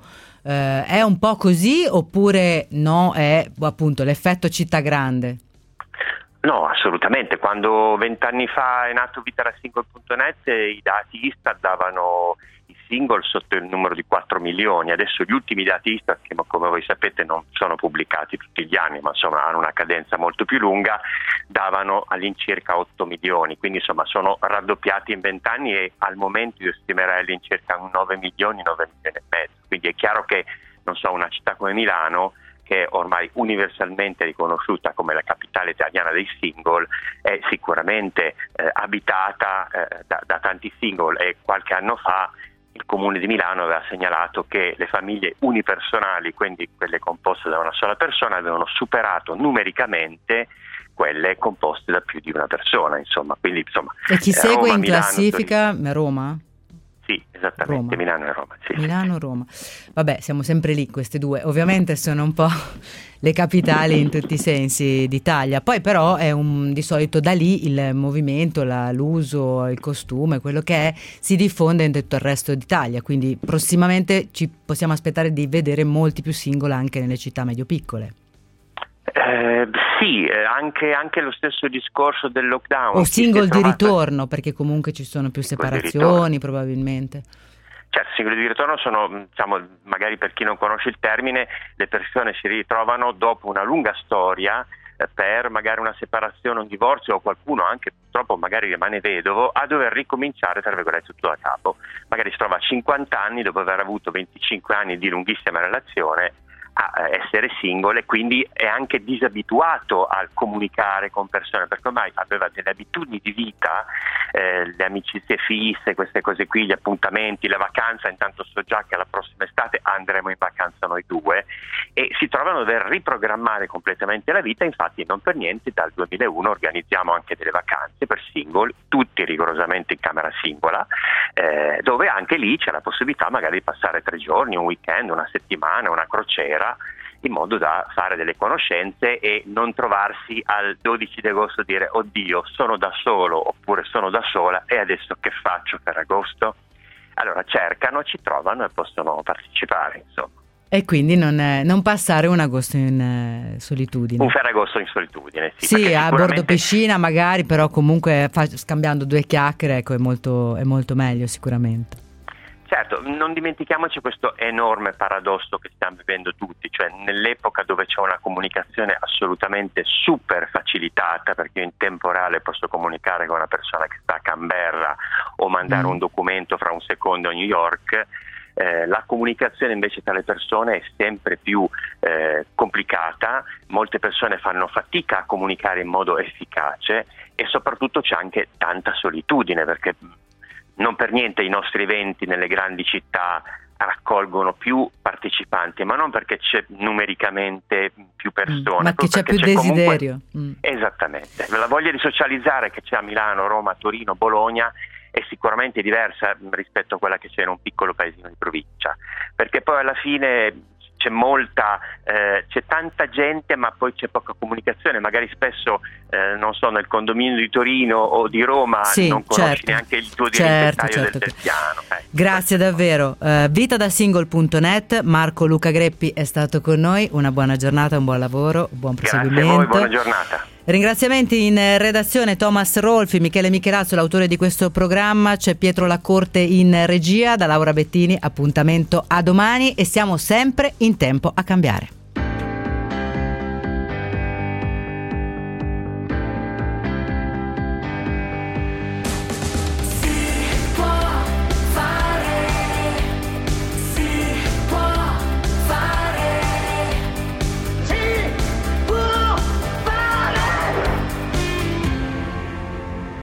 Speaker 2: È un po' così oppure no, è appunto l'effetto città grande?
Speaker 14: No, assolutamente. Quando 20 anni fa è nato Vita-da-Single.net, i dati Istat davano i single sotto il numero di 4 milioni. Adesso gli ultimi dati Istat, che come voi sapete non sono pubblicati tutti gli anni, ma insomma hanno una cadenza molto più lunga, davano all'incirca 8 milioni. Quindi insomma sono raddoppiati in 20 anni, e al momento io stimerei all'incirca 9 milioni, 9 milioni e mezzo. Quindi è chiaro che, non so, una città come Milano, che è ormai universalmente riconosciuta come la capitale italiana dei single, è sicuramente abitata da tanti single, e qualche anno fa il Comune di Milano aveva segnalato che le famiglie unipersonali, quindi quelle composte da una sola persona, avevano superato numericamente quelle composte da più di una persona, insomma. Quindi, insomma,
Speaker 2: e chi segue
Speaker 14: Roma,
Speaker 2: in
Speaker 14: Milano,
Speaker 2: classifica? Roma?
Speaker 14: Sì, esattamente,
Speaker 2: Roma.
Speaker 14: Milano e Roma. Sì,
Speaker 2: Milano e Roma. Vabbè, siamo sempre lì, queste due. Ovviamente sono un po' le capitali in tutti i sensi d'Italia. Poi però è di solito da lì il movimento, l'uso, il costume, quello che è, si diffonde in tutto il resto d'Italia. Quindi prossimamente ci possiamo aspettare di vedere molti più single anche nelle città medio-piccole.
Speaker 14: Sì, anche lo stesso discorso del lockdown.
Speaker 2: O single di ritorno, perché comunque ci sono più separazioni probabilmente.
Speaker 14: Certo, singoli di ritorno sono, diciamo, magari per chi non conosce il termine, le persone si ritrovano dopo una lunga storia per magari una separazione, un divorzio, o qualcuno anche purtroppo magari rimane vedovo, a dover ricominciare tra virgolette tutto da capo. Magari si trova a 50 anni dopo aver avuto 25 anni di lunghissima relazione a essere single e quindi è anche disabituato al comunicare con persone, perché ormai aveva delle abitudini di vita, le amicizie fisse, queste cose qui, gli appuntamenti, la vacanza. Intanto so già che la prossima estate andremo in vacanza noi due, e si trovano a dover riprogrammare completamente la vita. Infatti non per niente dal 2001 organizziamo anche delle vacanze per single, tutti rigorosamente in camera singola, dove anche lì c'è la possibilità magari di passare 3 giorni, un weekend, una settimana, una crociera, in modo da fare delle conoscenze e non trovarsi al 12 di agosto dire oddio, sono da solo oppure sono da sola e adesso che faccio per agosto? Allora cercano, ci trovano e possono partecipare, insomma.
Speaker 2: E quindi non passare un agosto in solitudine.
Speaker 14: Un Ferragosto in solitudine, sì.
Speaker 2: Sì, a
Speaker 14: sicuramente...
Speaker 2: bordo piscina magari, però comunque scambiando 2 chiacchiere, ecco, è molto meglio sicuramente.
Speaker 14: Certo, non dimentichiamoci questo enorme paradosso che stiamo vivendo tutti, cioè nell'epoca dove c'è una comunicazione assolutamente super facilitata, perché io in tempo reale posso comunicare con una persona che sta a Canberra o mandare un documento fra un secondo a New York, la comunicazione invece tra le persone è sempre più complicata, molte persone fanno fatica a comunicare in modo efficace e soprattutto c'è anche tanta solitudine, perché non per niente i nostri eventi nelle grandi città raccolgono più partecipanti, ma non perché c'è numericamente più persone,
Speaker 2: ma che c'è più desiderio.
Speaker 14: Esattamente, la voglia di socializzare che c'è a Milano, Roma, Torino, Bologna è sicuramente diversa rispetto a quella che c'è in un piccolo paesino di provincia, perché poi alla fine c'è tanta gente ma poi c'è poca comunicazione, magari spesso non so, nel condominio di Torino o di Roma non conosci neanche il tuo dirimpetaio del piano.
Speaker 2: Grazie davvero. Vitadasingle.net, Marco Luca Greppi è stato con noi, una buona giornata, un buon lavoro, buon proseguimento.
Speaker 14: Grazie a voi, buona giornata.
Speaker 2: Ringraziamenti in redazione Thomas Rolfi, Michele Michelazzo, l'autore di questo programma, c'è Pietro Lacorte in regia, da Laura Bettini. Appuntamento a domani e siamo sempre in tempo a cambiare.